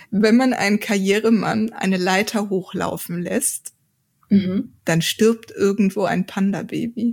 Wenn man einen Karrieremann eine Leiter hochlaufen lässt, dann stirbt irgendwo ein Panda-Baby.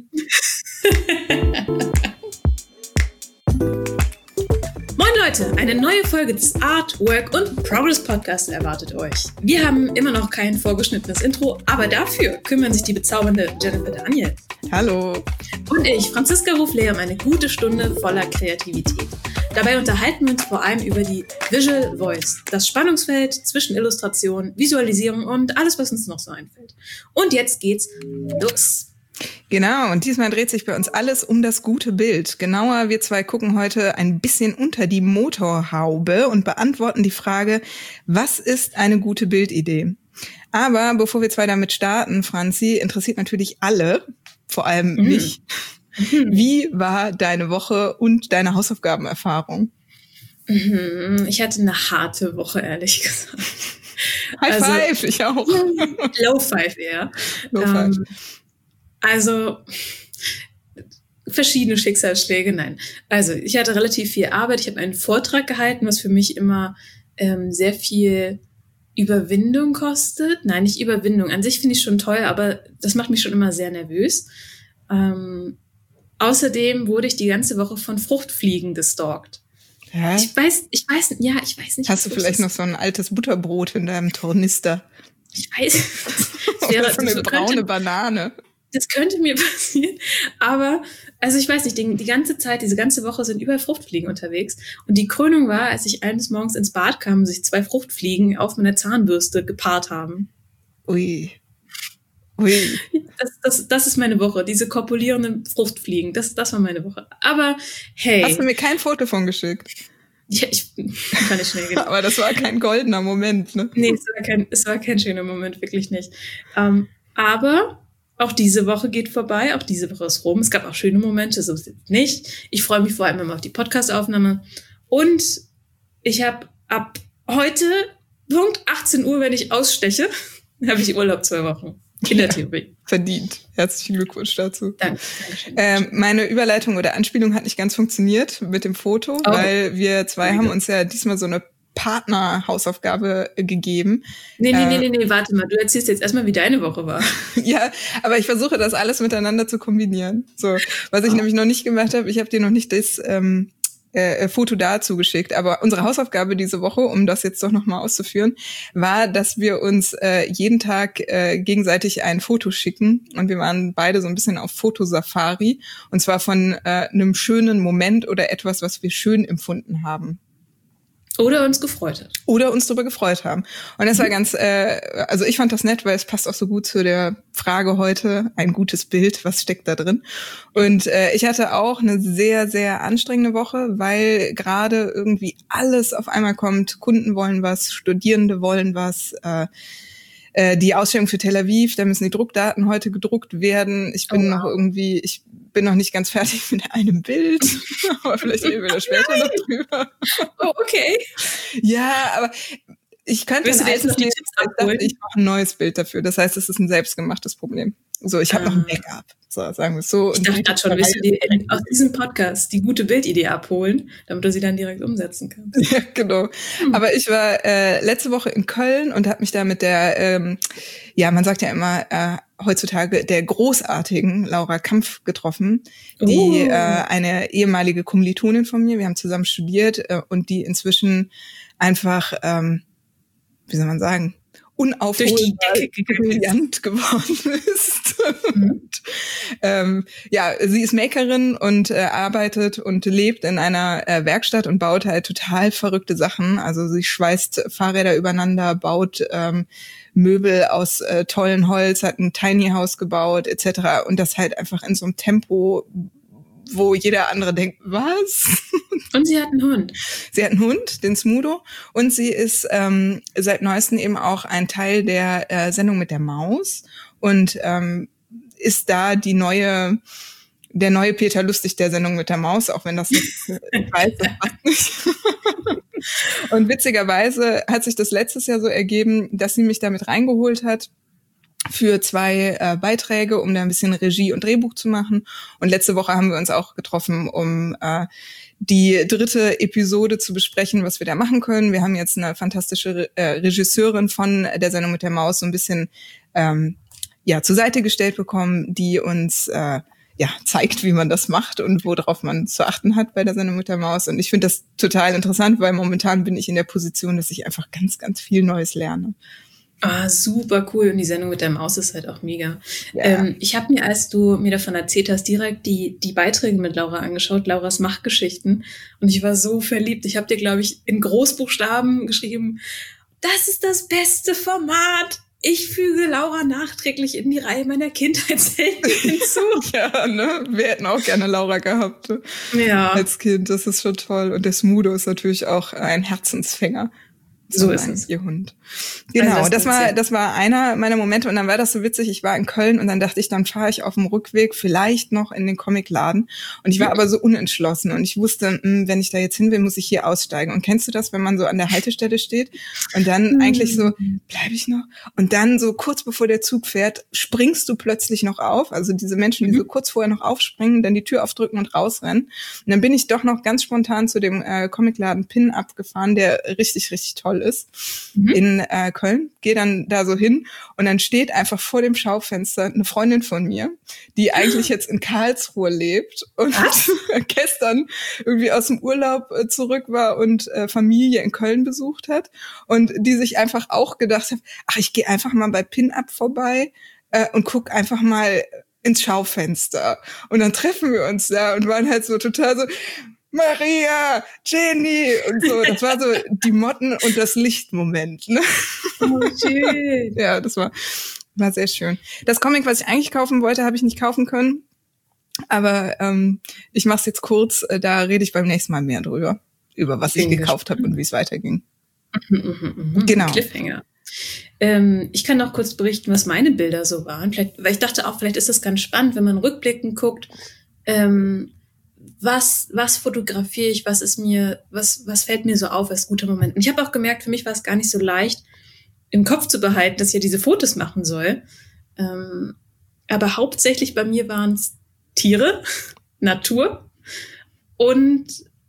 Moin Leute, eine neue Folge des Art, Work und Progress Podcasts erwartet euch. Wir haben immer noch kein vorgeschnittenes Intro, aber dafür kümmern sich die bezaubernde Jennifer Daniel. Hallo. Und ich, Franziska Ruflehr, um eine gute Stunde voller Kreativität. Dabei unterhalten wir uns vor allem über die Visual Voice, das Spannungsfeld zwischen Illustration, Visualisierung und alles, was uns noch so einfällt. Und jetzt geht's los. Genau, und diesmal dreht sich bei uns alles um das gute Bild. Genauer, wir zwei gucken heute ein bisschen unter die Motorhaube und beantworten die Frage, was ist eine gute Bildidee? Aber bevor wir zwei damit starten, Franzi, interessiert natürlich alle, vor allem mich. Wie war deine Woche und deine Hausaufgabenerfahrung? Ich hatte eine harte Woche, ehrlich gesagt. High five, ich auch. Low five eher. Low five. Also verschiedene Schicksalsschläge, nein. Also ich hatte relativ viel Arbeit. Ich habe einen Vortrag gehalten, was für mich immer sehr viel Überwindung kostet. Nein, nicht Überwindung. An sich finde ich schon toll, aber das macht mich schon immer sehr nervös. Außerdem wurde ich die ganze Woche von Fruchtfliegen gestalkt. Hä? Ich weiß nicht. Hast du vielleicht noch so ein altes Butterbrot in deinem Tornister? Ich weiß. Oder so eine braune Banane. Das könnte mir passieren, aber, also ich weiß nicht, die ganze Zeit, diese ganze Woche sind überall Fruchtfliegen unterwegs und die Krönung war, als ich eines Morgens ins Bad kam und sich 2 Fruchtfliegen auf meiner Zahnbürste gepaart haben. Ui. Das ist meine Woche, diese korpulierenden Fruchtfliegen, das war meine Woche. Aber hey. Hast du mir kein Foto von geschickt? Ja, ich kann nicht schnell gehen. Aber das war kein goldener Moment, ne? Nee, es war kein schöner Moment, wirklich nicht. Aber auch diese Woche geht vorbei, auch diese Woche ist rum. Es gab auch schöne Momente, so ist es nicht. Ich freue mich vor allem immer auf die Podcast-Aufnahme. Und ich habe ab heute, Punkt 18 Uhr, wenn ich aussteche, habe ich Urlaub 2 Wochen. In der Theorie. Verdient. Herzlichen Glückwunsch dazu. Dankeschön. Meine Überleitung oder Anspielung hat nicht ganz funktioniert mit dem Foto, weil wir zwei haben uns ja diesmal so eine Partner-Hausaufgabe gegeben. Nee, warte mal. Du erzählst jetzt erstmal, wie deine Woche war. Ja, aber ich versuche das alles miteinander zu kombinieren. So, was ich nämlich noch nicht gemacht habe, ich habe dir noch nicht das Foto dazu geschickt. Aber unsere Hausaufgabe diese Woche, um das jetzt doch nochmal auszuführen, war, dass wir uns jeden Tag gegenseitig ein Foto schicken. Und wir waren beide so ein bisschen auf Fotosafari. Und zwar von einem schönen Moment oder etwas, was wir schön empfunden haben. Oder uns gefreut hat. Oder uns darüber gefreut haben. Und das war ganz, also ich fand das nett, weil es passt auch so gut zu der Frage heute, ein gutes Bild, was steckt da drin? Und ich hatte auch eine sehr, sehr anstrengende Woche, weil gerade irgendwie alles auf einmal kommt. Kunden wollen was, Studierende wollen was, die Ausstellung für Tel Aviv, da müssen die Druckdaten heute gedruckt werden. Ich bin noch nicht ganz fertig mit einem Bild, aber vielleicht reden wir da später noch drüber. Oh, okay. Ja, aber ich könnte ich mache ein neues Bild dafür. Das heißt, es ist ein selbstgemachtes Problem. So, ich habe noch ein Backup. So, sagen wir es so. Ich dachte gerade schon, willst du dir aus diesem Podcast die gute Bildidee abholen, damit du sie dann direkt umsetzen kannst. Ja, genau. Aber ich war letzte Woche in Köln und habe mich da mit der, man sagt ja immer heutzutage der großartigen Laura Kampf getroffen, die eine ehemalige Kommilitonin von mir, wir haben zusammen studiert und die inzwischen einfach, wie soll man sagen, unaufholbar brillant geworden ist. Und, sie ist Makerin und arbeitet und lebt in einer Werkstatt und baut halt total verrückte Sachen. Also sie schweißt Fahrräder übereinander, baut Möbel aus tollen Holz, hat ein Tiny House gebaut etc. Und das halt einfach in so einem Tempo, wo jeder andere denkt, was? Und sie hat einen Hund. Sie hat einen Hund, den Smudo. Und sie ist seit neuestem eben auch ein Teil der Sendung mit der Maus. Und ist da der neue Peter Lustig der Sendung mit der Maus, auch wenn das nicht, ich weiß, das passt nicht. Und witzigerweise hat sich das letztes Jahr so ergeben, dass sie mich damit reingeholt hat für 2 Beiträge, um da ein bisschen Regie und Drehbuch zu machen. Und letzte Woche haben wir uns auch getroffen, um die 3. Episode zu besprechen, was wir da machen können. Wir haben jetzt eine fantastische Regisseurin von der Sendung mit der Maus so ein bisschen zur Seite gestellt bekommen, die uns zeigt, wie man das macht und worauf man zu achten hat bei der Sendung mit der Maus. Und ich finde das total interessant, weil momentan bin ich in der Position, dass ich einfach ganz, ganz viel Neues lerne. Ah, super cool. Und die Sendung mit der Maus ist halt auch mega. Ja. Ich habe mir, als du mir davon erzählt hast, direkt die Beiträge mit Laura angeschaut, Lauras Machtgeschichten. Und ich war so verliebt. Ich habe dir, glaube ich, in Großbuchstaben geschrieben, das ist das beste Format. Ich füge Laura nachträglich in die Reihe meiner Kindheitshelden hinzu. Ja, ne? Wir hätten auch gerne Laura gehabt. Ja. Als Kind, das ist schon toll. Und der Smudo ist natürlich auch ein Herzensfänger. So ist es. Ihr Hund. Genau, Also das war einer meiner Momente. Und dann war das so witzig, ich war in Köln und dann dachte ich, dann fahre ich auf dem Rückweg vielleicht noch in den Comicladen. Und ich war aber so unentschlossen und ich wusste, wenn ich da jetzt hin will, muss ich hier aussteigen. Und kennst du das, wenn man so an der Haltestelle steht und dann eigentlich so, bleibe ich noch? Und dann so kurz bevor der Zug fährt, springst du plötzlich noch auf. Also diese Menschen, die so kurz vorher noch aufspringen, dann die Tür aufdrücken und rausrennen. Und dann bin ich doch noch ganz spontan zu dem Comicladen Pin-Up gefahren, der richtig, richtig toll ist in Köln, gehe dann da so hin und dann steht einfach vor dem Schaufenster eine Freundin von mir, die eigentlich jetzt in Karlsruhe lebt und gestern irgendwie aus dem Urlaub zurück war und Familie in Köln besucht hat und die sich einfach auch gedacht hat, ach, ich gehe einfach mal bei Pin-Up vorbei und guck einfach mal ins Schaufenster. Und dann treffen wir uns da und waren halt so total so, Maria, Jenny und so. Das war so die Motten und das Lichtmoment. Ne? Oh, schön. Ja, das war sehr schön. Das Comic, was ich eigentlich kaufen wollte, habe ich nicht kaufen können. Aber ich mache es jetzt kurz. Da rede ich beim nächsten Mal mehr drüber. Über was ich gekauft habe und wie es weiterging. Genau. Cliffhanger. Ich kann noch kurz berichten, was meine Bilder so waren. Vielleicht, weil ich dachte auch, vielleicht ist das ganz spannend, wenn man rückblickend guckt, was fotografiere ich, was fällt mir so auf als guter Moment. Und ich habe auch gemerkt, für mich war es gar nicht so leicht, im Kopf zu behalten, dass ich ja diese Fotos machen soll. Aber hauptsächlich bei mir waren es Tiere, Natur und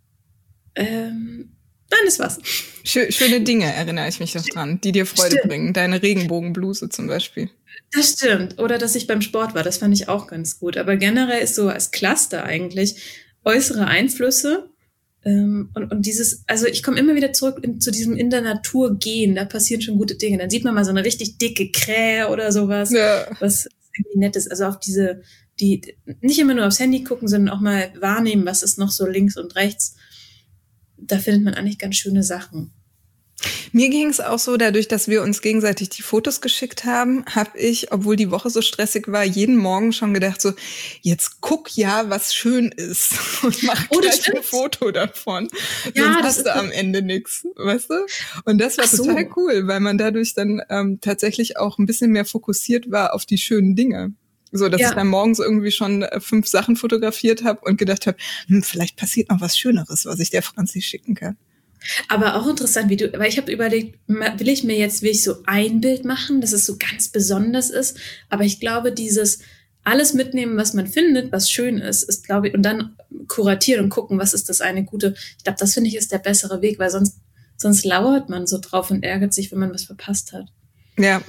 dann ist was. Schöne Dinge, erinnere ich mich noch dran, die dir Freude bringen. Deine Regenbogenbluse zum Beispiel. Das stimmt. Oder dass ich beim Sport war, das fand ich auch ganz gut. Aber generell ist so als Cluster eigentlich äußere Einflüsse und dieses, also ich komme immer wieder zurück zu diesem in der Natur gehen, da passieren schon gute Dinge. Dann sieht man mal so eine richtig dicke Krähe oder sowas, was irgendwie nett ist. Also auf die nicht immer nur aufs Handy gucken, sondern auch mal wahrnehmen, was ist noch so links und rechts. Da findet man eigentlich ganz schöne Sachen. Mir ging es auch so, dadurch, dass wir uns gegenseitig die Fotos geschickt haben, habe ich, obwohl die Woche so stressig war, jeden Morgen schon gedacht so, jetzt guck ja, was schön ist und mach gleich ein Foto davon. Ja, sonst hast du am Ende nichts, weißt du? Und das war total cool, weil man dadurch dann tatsächlich auch ein bisschen mehr fokussiert war auf die schönen Dinge. So, dass ich dann morgens irgendwie schon 5 Sachen fotografiert habe und gedacht habe, vielleicht passiert noch was Schöneres, was ich der Franzi schicken kann. Aber auch interessant, weil ich habe überlegt, will ich so ein Bild machen, dass es so ganz besonders ist. Aber ich glaube, dieses alles mitnehmen, was man findet, was schön ist, glaube ich, und dann kuratieren und gucken, was ist das eine gute. Ich glaube, das finde ich ist der bessere Weg, weil sonst lauert man so drauf und ärgert sich, wenn man was verpasst hat. Ja.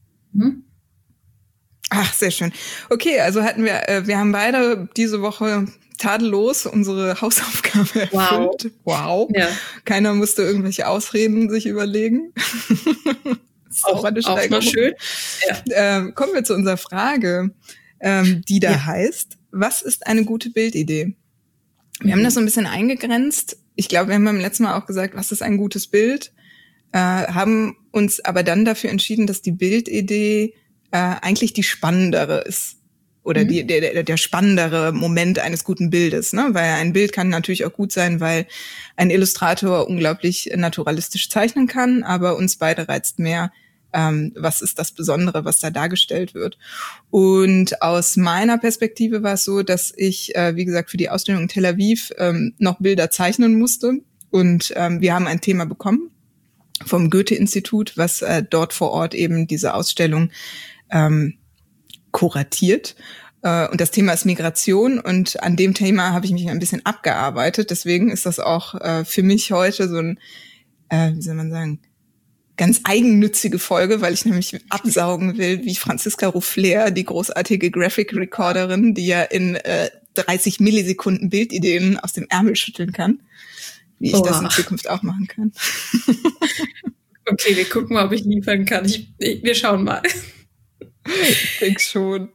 Ach, sehr schön. Okay, also wir haben beide diese Woche tadellos unsere Hausaufgabe erfüllt. Wow. Ja. Keiner musste irgendwelche Ausreden sich überlegen. Ist auch eine Steigerung. Auch schön. Ja. Kommen wir zu unserer Frage, die da heißt, was ist eine gute Bildidee? Wir haben das so ein bisschen eingegrenzt. Ich glaube, wir haben beim letzten Mal auch gesagt, was ist ein gutes Bild? Haben uns aber dann dafür entschieden, dass die Bildidee eigentlich die spannendere ist. Oder der spannendere Moment eines guten Bildes, ne? Weil ein Bild kann natürlich auch gut sein, weil ein Illustrator unglaublich naturalistisch zeichnen kann, aber uns beide reizt mehr, was ist das Besondere, was da dargestellt wird. Und aus meiner Perspektive war es so, dass ich, wie gesagt, für die Ausstellung in Tel Aviv noch Bilder zeichnen musste. Und wir haben ein Thema bekommen vom Goethe-Institut, was dort vor Ort eben diese Ausstellung kuratiert. Und das Thema ist Migration und an dem Thema habe ich mich ein bisschen abgearbeitet. Deswegen ist das auch für mich heute so ein, wie soll man sagen, ganz eigennützige Folge, weil ich nämlich absaugen will, wie Franziska Ruffler, die großartige Graphic Recorderin, die ja in 30 Millisekunden Bildideen aus dem Ärmel schütteln kann, wie ich das in Zukunft auch machen kann. Okay, wir gucken mal, ob ich liefern kann. Wir schauen mal. Ich denke schon.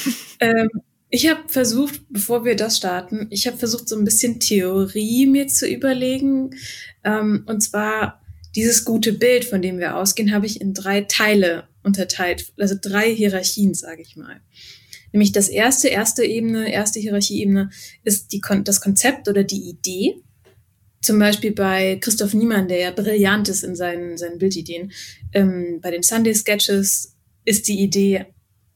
Ich habe versucht, bevor wir das starten, so ein bisschen Theorie mir zu überlegen. Und zwar dieses gute Bild, von dem wir ausgehen, habe ich in 3 Teile unterteilt, also 3 Hierarchien, sage ich mal. Nämlich das erste Hierarchieebene ist das Konzept oder die Idee. Zum Beispiel bei Christoph Niemann, der ja brillant ist in seinen Bildideen. Bei den Sunday Sketches ist die Idee,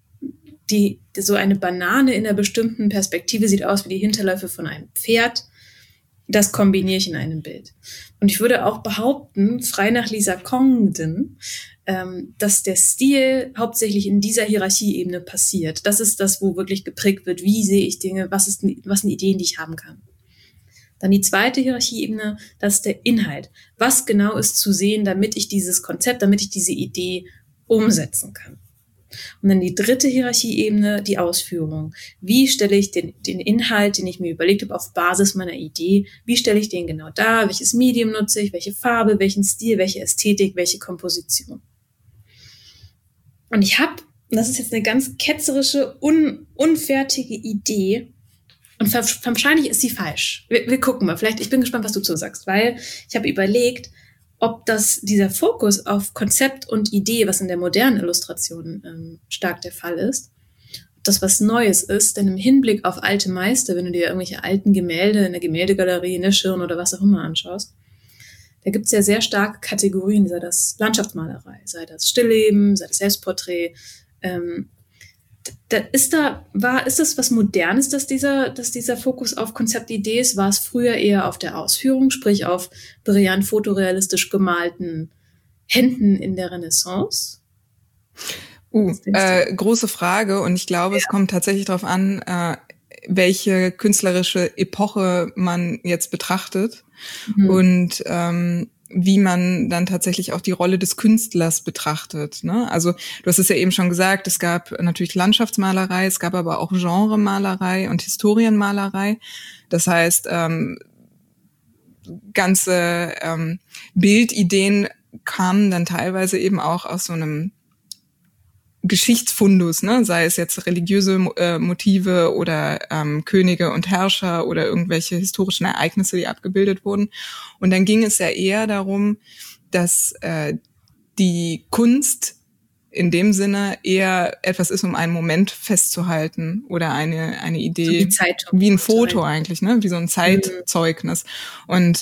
so eine Banane in einer bestimmten Perspektive sieht aus wie die Hinterläufe von einem Pferd. Das kombiniere ich in einem Bild. Und ich würde auch behaupten, frei nach Lisa Congdon, dass der Stil hauptsächlich in dieser Hierarchieebene passiert. Das ist das, wo wirklich geprägt wird, wie sehe ich Dinge, was sind Ideen, die ich haben kann. Dann die zweite Hierarchieebene, das ist der Inhalt. Was genau ist zu sehen, damit ich dieses Konzept, damit ich diese Idee umsetzen kann. Und dann die dritte Hierarchieebene, die Ausführung. Wie stelle ich den Inhalt, den ich mir überlegt habe, auf Basis meiner Idee, wie stelle ich den genau dar? Welches Medium nutze ich? Welche Farbe? Welchen Stil? Welche Ästhetik? Welche Komposition? Und das ist jetzt eine ganz ketzerische, unfertige Idee. Und wahrscheinlich ist sie falsch. Wir gucken mal. Ich bin gespannt, was du zu sagst, weil ich habe überlegt, ob dieser Fokus auf Konzept und Idee, was in der modernen Illustration stark der Fall ist, ob das was Neues ist, denn im Hinblick auf alte Meister, wenn du dir irgendwelche alten Gemälde in der Gemäldegalerie, in der Schirn oder was auch immer anschaust, da gibt es ja sehr starke Kategorien, sei das Landschaftsmalerei, sei das Stillleben, sei das Selbstporträt. Ist das was Modernes, dass dieser Fokus auf Konzeptidee ist? War es früher eher auf der Ausführung, sprich auf brillant fotorealistisch gemalten Händen in der Renaissance? Große Frage und ich glaube, es kommt tatsächlich darauf an, welche künstlerische Epoche man jetzt betrachtet und wie man dann tatsächlich auch die Rolle des Künstlers betrachtet, ne? Also du hast es ja eben schon gesagt, es gab natürlich Landschaftsmalerei, es gab aber auch Genremalerei und Historienmalerei. Das heißt, ganze Bildideen kamen dann teilweise eben auch aus so einem Geschichtsfundus, ne? Sei es jetzt religiöse Motive oder Könige und Herrscher oder irgendwelche historischen Ereignisse, die abgebildet wurden. Und dann ging es ja eher darum, dass die Kunst in dem Sinne eher etwas ist, um einen Moment festzuhalten oder eine Idee, so wie ein Foto eigentlich, ne? Wie so ein Zeitzeugnis. Und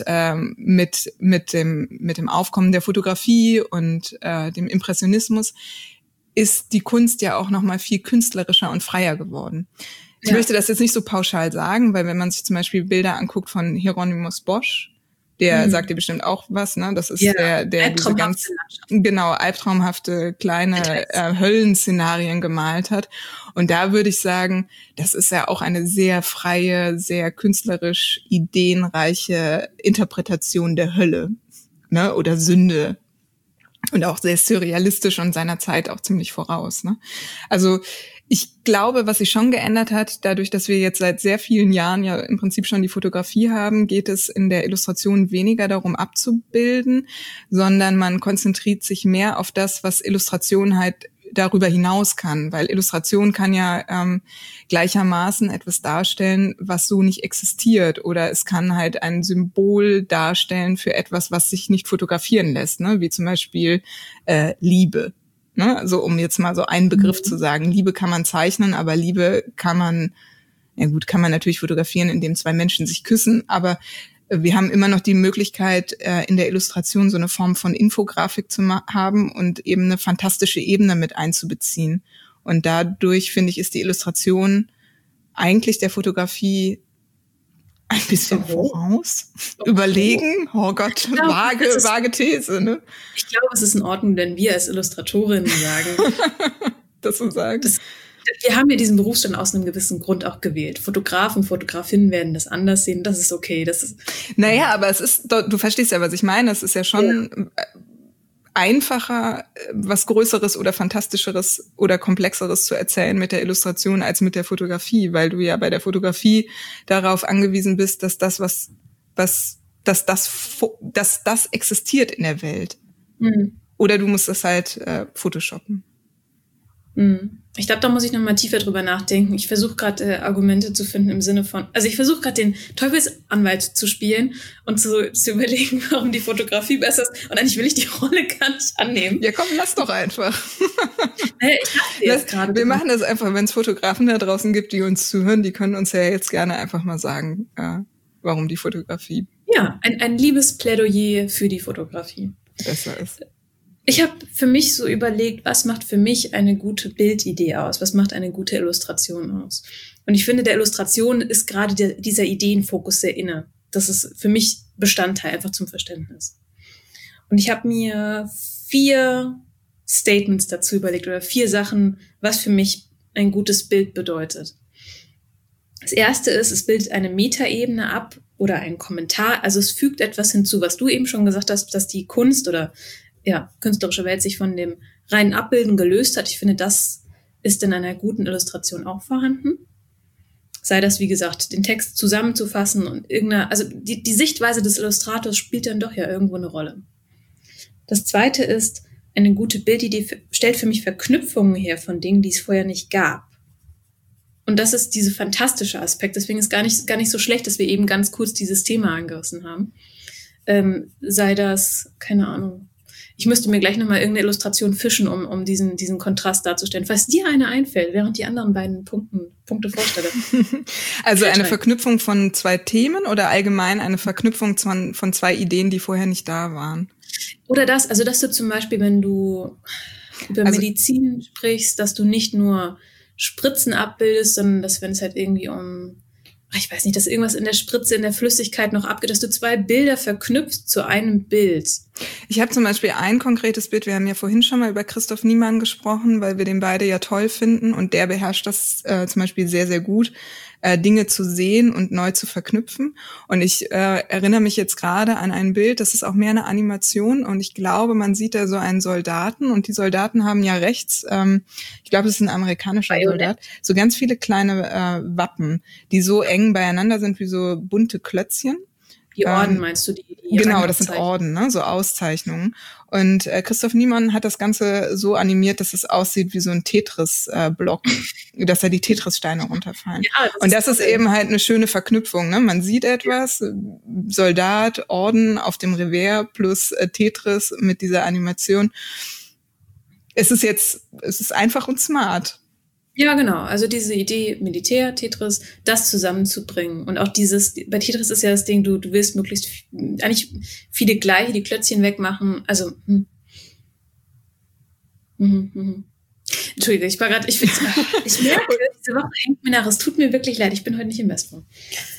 mit dem Aufkommen der Fotografie und dem Impressionismus ist die Kunst ja auch noch mal viel künstlerischer und freier geworden. Ich möchte das jetzt nicht so pauschal sagen, weil wenn man sich zum Beispiel Bilder anguckt von Hieronymus Bosch, der sagt dir bestimmt auch was, ne? Das ist der diese ganz albtraumhafte kleine Höllenszenarien gemalt hat. Und da würde ich sagen, das ist ja auch eine sehr freie, sehr künstlerisch ideenreiche Interpretation der Hölle, ne? Oder Sünde. Und auch sehr surrealistisch und seiner Zeit auch ziemlich voraus, ne? Also ich glaube, was sich schon geändert hat, dadurch, dass wir jetzt seit sehr vielen Jahren ja im Prinzip schon die Fotografie haben, geht es in der Illustration weniger darum abzubilden, sondern man konzentriert sich mehr auf das, was Illustration halt darüber hinaus kann, weil Illustration kann ja gleichermaßen etwas darstellen, was so nicht existiert, oder es kann halt ein Symbol darstellen für etwas, was sich nicht fotografieren lässt, ne? Wie zum Beispiel Liebe, ne? Also um jetzt mal so einen Begriff zu sagen, Liebe kann man zeichnen, aber Liebe kann man natürlich fotografieren, indem 2 Menschen sich küssen, aber wir haben immer noch die Möglichkeit, in der Illustration so eine Form von Infografik zu haben und eben eine fantastische Ebene mit einzubeziehen. Und dadurch, finde ich, ist die Illustration eigentlich der Fotografie ein bisschen voraus. Überlegen, oh Gott, vage These, ne? Ich glaube, es ist in Ordnung, wenn wir als Illustratorinnen sagen. Das so sagen. wir haben ja diesen Berufsstand aus einem gewissen Grund auch gewählt. Fotografen, Fotografinnen werden das anders sehen. Das ist okay. Naja, aber es ist, du verstehst ja, was ich meine. Es ist ja schon einfacher, was Größeres oder Fantastischeres oder Komplexeres zu erzählen mit der Illustration als mit der Fotografie, weil du ja bei der Fotografie darauf angewiesen bist, dass das existiert in der Welt. Mhm. Oder du musst das halt photoshoppen. Ich glaube, da muss ich noch mal tiefer drüber nachdenken. Ich versuche gerade Argumente zu finden im Sinne von, also ich versuche gerade den Teufelsanwalt zu spielen und zu überlegen, warum die Fotografie besser ist. Und eigentlich will ich die Rolle gar nicht annehmen. Ja, komm, lass doch einfach. Wir machen das einfach, wenn es Fotografen da draußen gibt, die uns zuhören, die können uns ja jetzt gerne einfach mal sagen, warum die Fotografie. Ja, ein liebes Plädoyer für die Fotografie. Besser ist. Ich habe für mich so überlegt, was macht für mich eine gute Bildidee aus? Was macht eine gute Illustration aus? Und ich finde, der Illustration ist gerade dieser Ideenfokus sehr inne. Das ist für mich Bestandteil, einfach zum Verständnis. Und ich habe mir 4 Statements dazu überlegt oder 4 Sachen, was für mich ein gutes Bild bedeutet. Das erste ist, es bildet eine Metaebene ab oder einen Kommentar. Also es fügt etwas hinzu, was du eben schon gesagt hast, dass die Kunst oder künstlerische Welt sich von dem reinen Abbilden gelöst hat. Ich finde, das ist in einer guten Illustration auch vorhanden. Sei das, wie gesagt, den Text zusammenzufassen und also die Sichtweise des Illustrators spielt dann doch ja irgendwo eine Rolle. Das zweite ist, eine gute Bildidee stellt für mich Verknüpfungen her von Dingen, die es vorher nicht gab. Und das ist dieser fantastische Aspekt. Deswegen ist gar nicht so schlecht, dass wir eben ganz kurz dieses Thema angerissen haben. Sei das, keine Ahnung, ich müsste mir gleich nochmal irgendeine Illustration fischen, um diesen Kontrast darzustellen. Falls dir eine einfällt, während die anderen beiden Punkte vorstelle. Also eine Verknüpfung von 2 Themen oder allgemein eine Verknüpfung von 2 Ideen, die vorher nicht da waren? Oder dass du zum Beispiel, wenn du über Medizin sprichst, dass du nicht nur Spritzen abbildest, sondern dass, wenn es halt irgendwie ich weiß nicht, dass irgendwas in der Spritze, in der Flüssigkeit noch abgeht, dass du 2 Bilder verknüpfst zu einem Bild. Ich habe zum Beispiel ein konkretes Bild, wir haben ja vorhin schon mal über Christoph Niemann gesprochen, weil wir den beide ja toll finden und der beherrscht das zum Beispiel sehr, sehr gut, Dinge zu sehen und neu zu verknüpfen. Und ich erinnere mich jetzt gerade an ein Bild, das ist auch mehr eine Animation und ich glaube, man sieht da so einen Soldaten und die Soldaten haben ja rechts, ich glaube, es ist ein amerikanischer Soldat, so ganz viele kleine Wappen, die so eng beieinander sind wie so bunte Klötzchen. Die Orden meinst du? Die genau, das sind Orden, ne? So Auszeichnungen. Und Christoph Niemann hat das Ganze so animiert, dass es aussieht wie so ein Tetris-Block, dass da die Tetris-Steine runterfallen. Ja, und das ist eben halt eine schöne Verknüpfung. Ne? Man sieht etwas, Soldat, Orden auf dem Revers plus Tetris mit dieser Animation. Es ist einfach und smart. Ja, genau. Also diese Idee, Militär, Tetris, das zusammenzubringen. Und auch bei Tetris ist ja das Ding, du willst möglichst eigentlich viele gleiche, die Klötzchen wegmachen. Also, Entschuldige, ich merke, diese Woche hängt mir nach. Es tut mir wirklich leid, ich bin heute nicht im Bestform.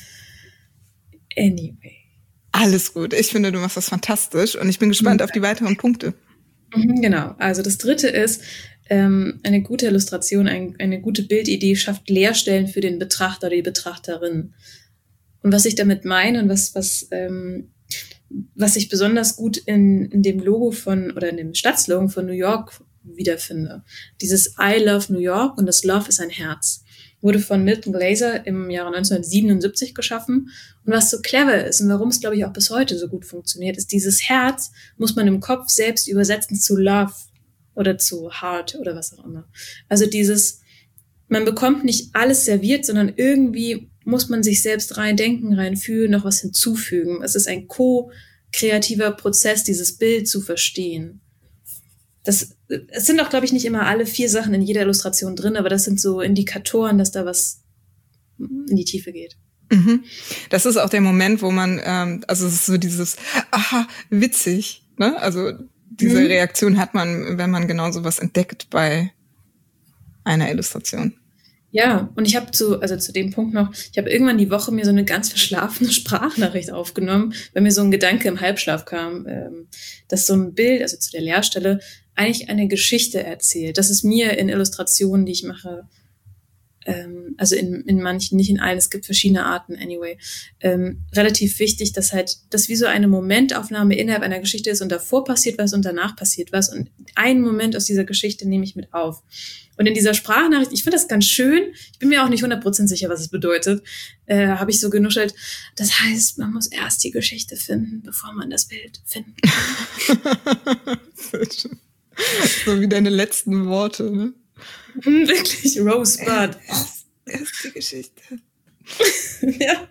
Anyway. Alles gut. Ich finde, du machst das fantastisch und ich bin gespannt auf die weiteren Punkte. Genau. Also das dritte ist, eine gute Illustration, eine gute Bildidee schafft Leerstellen für den Betrachter oder die Betrachterin. Und was ich damit meine und was ich besonders gut in dem Logo oder in dem Stadtslogan von New York wiederfinde. Dieses I love New York und das Love ist ein Herz. Wurde von Milton Glaser im Jahre 1977 geschaffen. Und was so clever ist und warum es, glaube ich, auch bis heute so gut funktioniert, ist, dieses Herz muss man im Kopf selbst übersetzen zu Love oder zu Heart oder was auch immer. Also man bekommt nicht alles serviert, sondern irgendwie muss man sich selbst reindenken, reinfühlen, noch was hinzufügen. Es ist ein kreativer Prozess, dieses Bild zu verstehen. Es sind auch, glaube ich, nicht immer alle 4 Sachen in jeder Illustration drin, aber das sind so Indikatoren, dass da was in die Tiefe geht. Mhm. Das ist auch der Moment, wo man, also es ist so dieses, aha, witzig, ne? Also diese Reaktion hat man, wenn man genau sowas entdeckt bei einer Illustration. Ja, und ich habe zu dem Punkt noch, ich habe irgendwann die Woche mir so eine ganz verschlafene Sprachnachricht aufgenommen, weil mir so ein Gedanke im Halbschlaf kam, dass so ein Bild, also zu der Leerstelle, eigentlich eine Geschichte erzählt. Das ist mir in Illustrationen, die ich mache, also in manchen, nicht in allen, es gibt verschiedene Arten, anyway, relativ wichtig, dass halt das wie so eine Momentaufnahme innerhalb einer Geschichte ist und davor passiert was und danach passiert was und einen Moment aus dieser Geschichte nehme ich mit auf. Und in dieser Sprachnachricht, ich finde das ganz schön, ich bin mir auch nicht 100% sicher, was es bedeutet, habe ich so genuschelt, das heißt, man muss erst die Geschichte finden, bevor man das Bild finden kann. So wie deine letzten Worte, ne? Wirklich, Rosebud. Erst die Geschichte. Ja.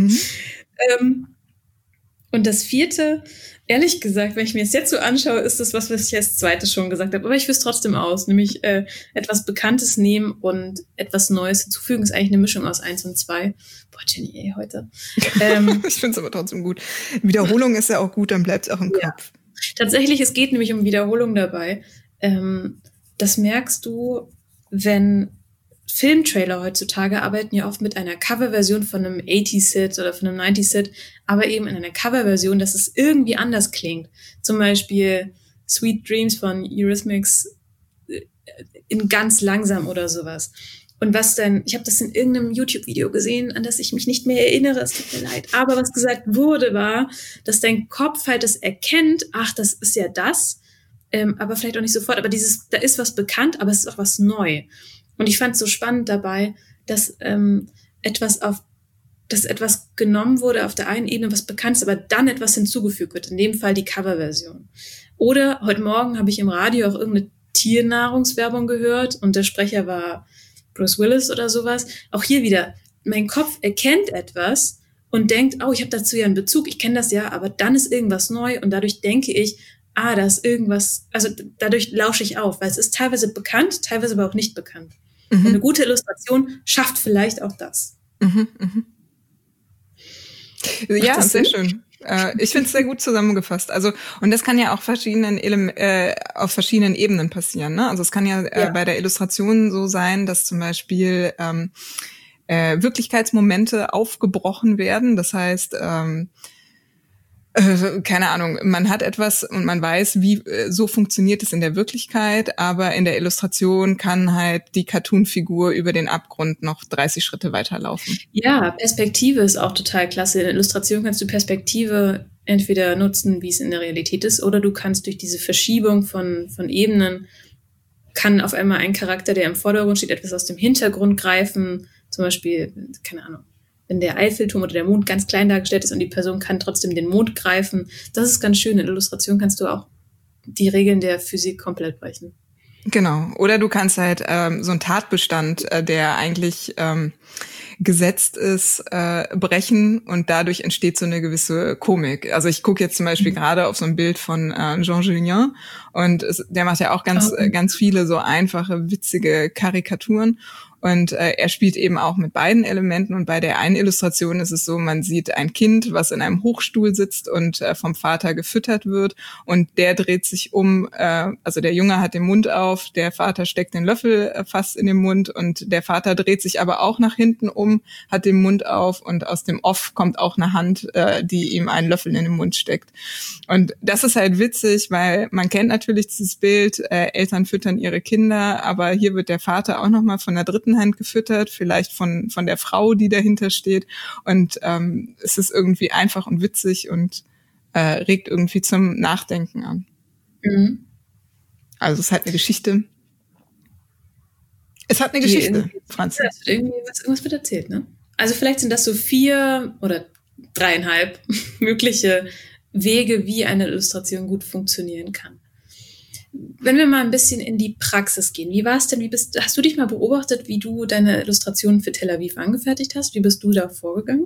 Und das 4., ehrlich gesagt, wenn ich mir es jetzt so anschaue, ist das, was ich als zweites schon gesagt habe. Aber ich führe es trotzdem aus, nämlich etwas Bekanntes nehmen und etwas Neues hinzufügen. Ist eigentlich eine Mischung aus 1 und 2. Boah, Jenny, heute. Ich finde es aber trotzdem gut. Wiederholung ist ja auch gut, dann bleibt es auch im Kopf. Tatsächlich, es geht nämlich um Wiederholung dabei. Das merkst du, wenn Filmtrailer heutzutage arbeiten ja oft mit einer Coverversion von einem 80s-Hit oder von einem 90s-Hit, aber eben in einer Coverversion, dass es irgendwie anders klingt. Zum Beispiel Sweet Dreams von Eurythmics in ganz langsam oder sowas. Und was dann, ich habe das in irgendeinem YouTube-Video gesehen, an das ich mich nicht mehr erinnere, es tut mir leid, aber was gesagt wurde, war, dass dein Kopf halt das erkennt, ach, das ist ja das, aber vielleicht auch nicht sofort, aber da ist was bekannt, aber es ist auch was neu. Und ich fand es so spannend dabei, dass etwas genommen wurde auf der einen Ebene, was bekannt ist, aber dann etwas hinzugefügt wird. In dem Fall die Coverversion. Oder heute Morgen habe ich im Radio auch irgendeine Tiernahrungswerbung gehört und der Sprecher war Bruce Willis oder sowas. Auch hier wieder, mein Kopf erkennt etwas und denkt, oh, ich habe dazu ja einen Bezug, ich kenne das ja, aber dann ist irgendwas neu und dadurch denke ich, da ist irgendwas, also dadurch lausche ich auf, weil es ist teilweise bekannt, teilweise aber auch nicht bekannt. Und eine gute Illustration schafft vielleicht auch das. Ja, sehr schön. Ich finde es sehr gut zusammengefasst. Also, und das kann ja auch auf verschiedenen Ebenen passieren, ne? Also es kann ja bei der Illustration so sein, dass zum Beispiel Wirklichkeitsmomente aufgebrochen werden. Das heißt, keine Ahnung, man hat etwas und man weiß, wie so funktioniert es in der Wirklichkeit, aber in der Illustration kann halt die Cartoon-Figur über den Abgrund noch 30 Schritte weiterlaufen. Ja, Perspektive ist auch total klasse. In der Illustration kannst du Perspektive entweder nutzen, wie es in der Realität ist, oder du kannst durch diese Verschiebung von Ebenen, kann auf einmal ein Charakter, der im Vordergrund steht, etwas aus dem Hintergrund greifen, zum Beispiel, keine Ahnung, wenn der Eiffelturm oder der Mond ganz klein dargestellt ist und die Person kann trotzdem den Mond greifen. Das ist ganz schön. In Illustration kannst du auch die Regeln der Physik komplett brechen. Genau. Oder du kannst halt so einen Tatbestand, der eigentlich gesetzt ist, brechen und dadurch entsteht so eine gewisse Komik. Also ich gucke jetzt zum Beispiel gerade auf so ein Bild von Jean Julien und der macht ja auch ganz viele so einfache, witzige Karikaturen. Und er spielt eben auch mit beiden Elementen. Und bei der einen Illustration ist es so, man sieht ein Kind, was in einem Hochstuhl sitzt und vom Vater gefüttert wird. Und der dreht sich um, also der Junge hat den Mund auf, der Vater steckt den Löffel fast in den Mund und der Vater dreht sich aber auch nach hinten um, hat den Mund auf und aus dem Off kommt auch eine Hand, die ihm einen Löffel in den Mund steckt. Und das ist halt witzig, weil man kennt natürlich dieses Bild, Eltern füttern ihre Kinder, aber hier wird der Vater auch nochmal von der dritten Hand gefüttert, vielleicht von der Frau, die dahinter steht. Und es ist irgendwie einfach und witzig und regt irgendwie zum Nachdenken an. Mhm. Also es hat eine Geschichte. Es hat eine Geschichte, Franz. Ja, irgendwas wird erzählt, ne? Also vielleicht sind das so 4 oder 3,5 mögliche Wege, wie eine Illustration gut funktionieren kann. Wenn wir mal ein bisschen in die Praxis gehen, wie war es denn, hast du dich mal beobachtet, wie du deine Illustrationen für Tel Aviv angefertigt hast? Wie bist du da vorgegangen?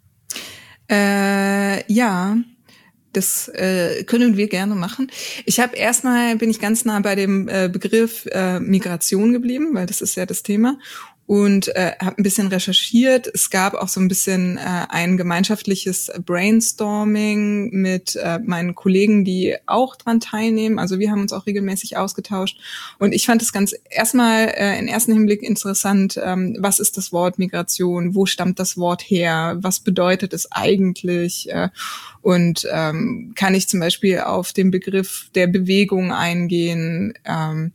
Ja, das können wir gerne machen. Bin ich ganz nah bei dem Begriff Migration geblieben, weil das ist ja das Thema. Und habe ein bisschen recherchiert. Es gab auch so ein bisschen ein gemeinschaftliches Brainstorming mit meinen Kollegen, die auch dran teilnehmen. Also wir haben uns auch regelmäßig ausgetauscht. Und ich fand es erstmal im ersten Hinblick interessant, was ist das Wort Migration? Wo stammt das Wort her? Was bedeutet es eigentlich? Und kann ich zum Beispiel auf den Begriff der Bewegung eingehen?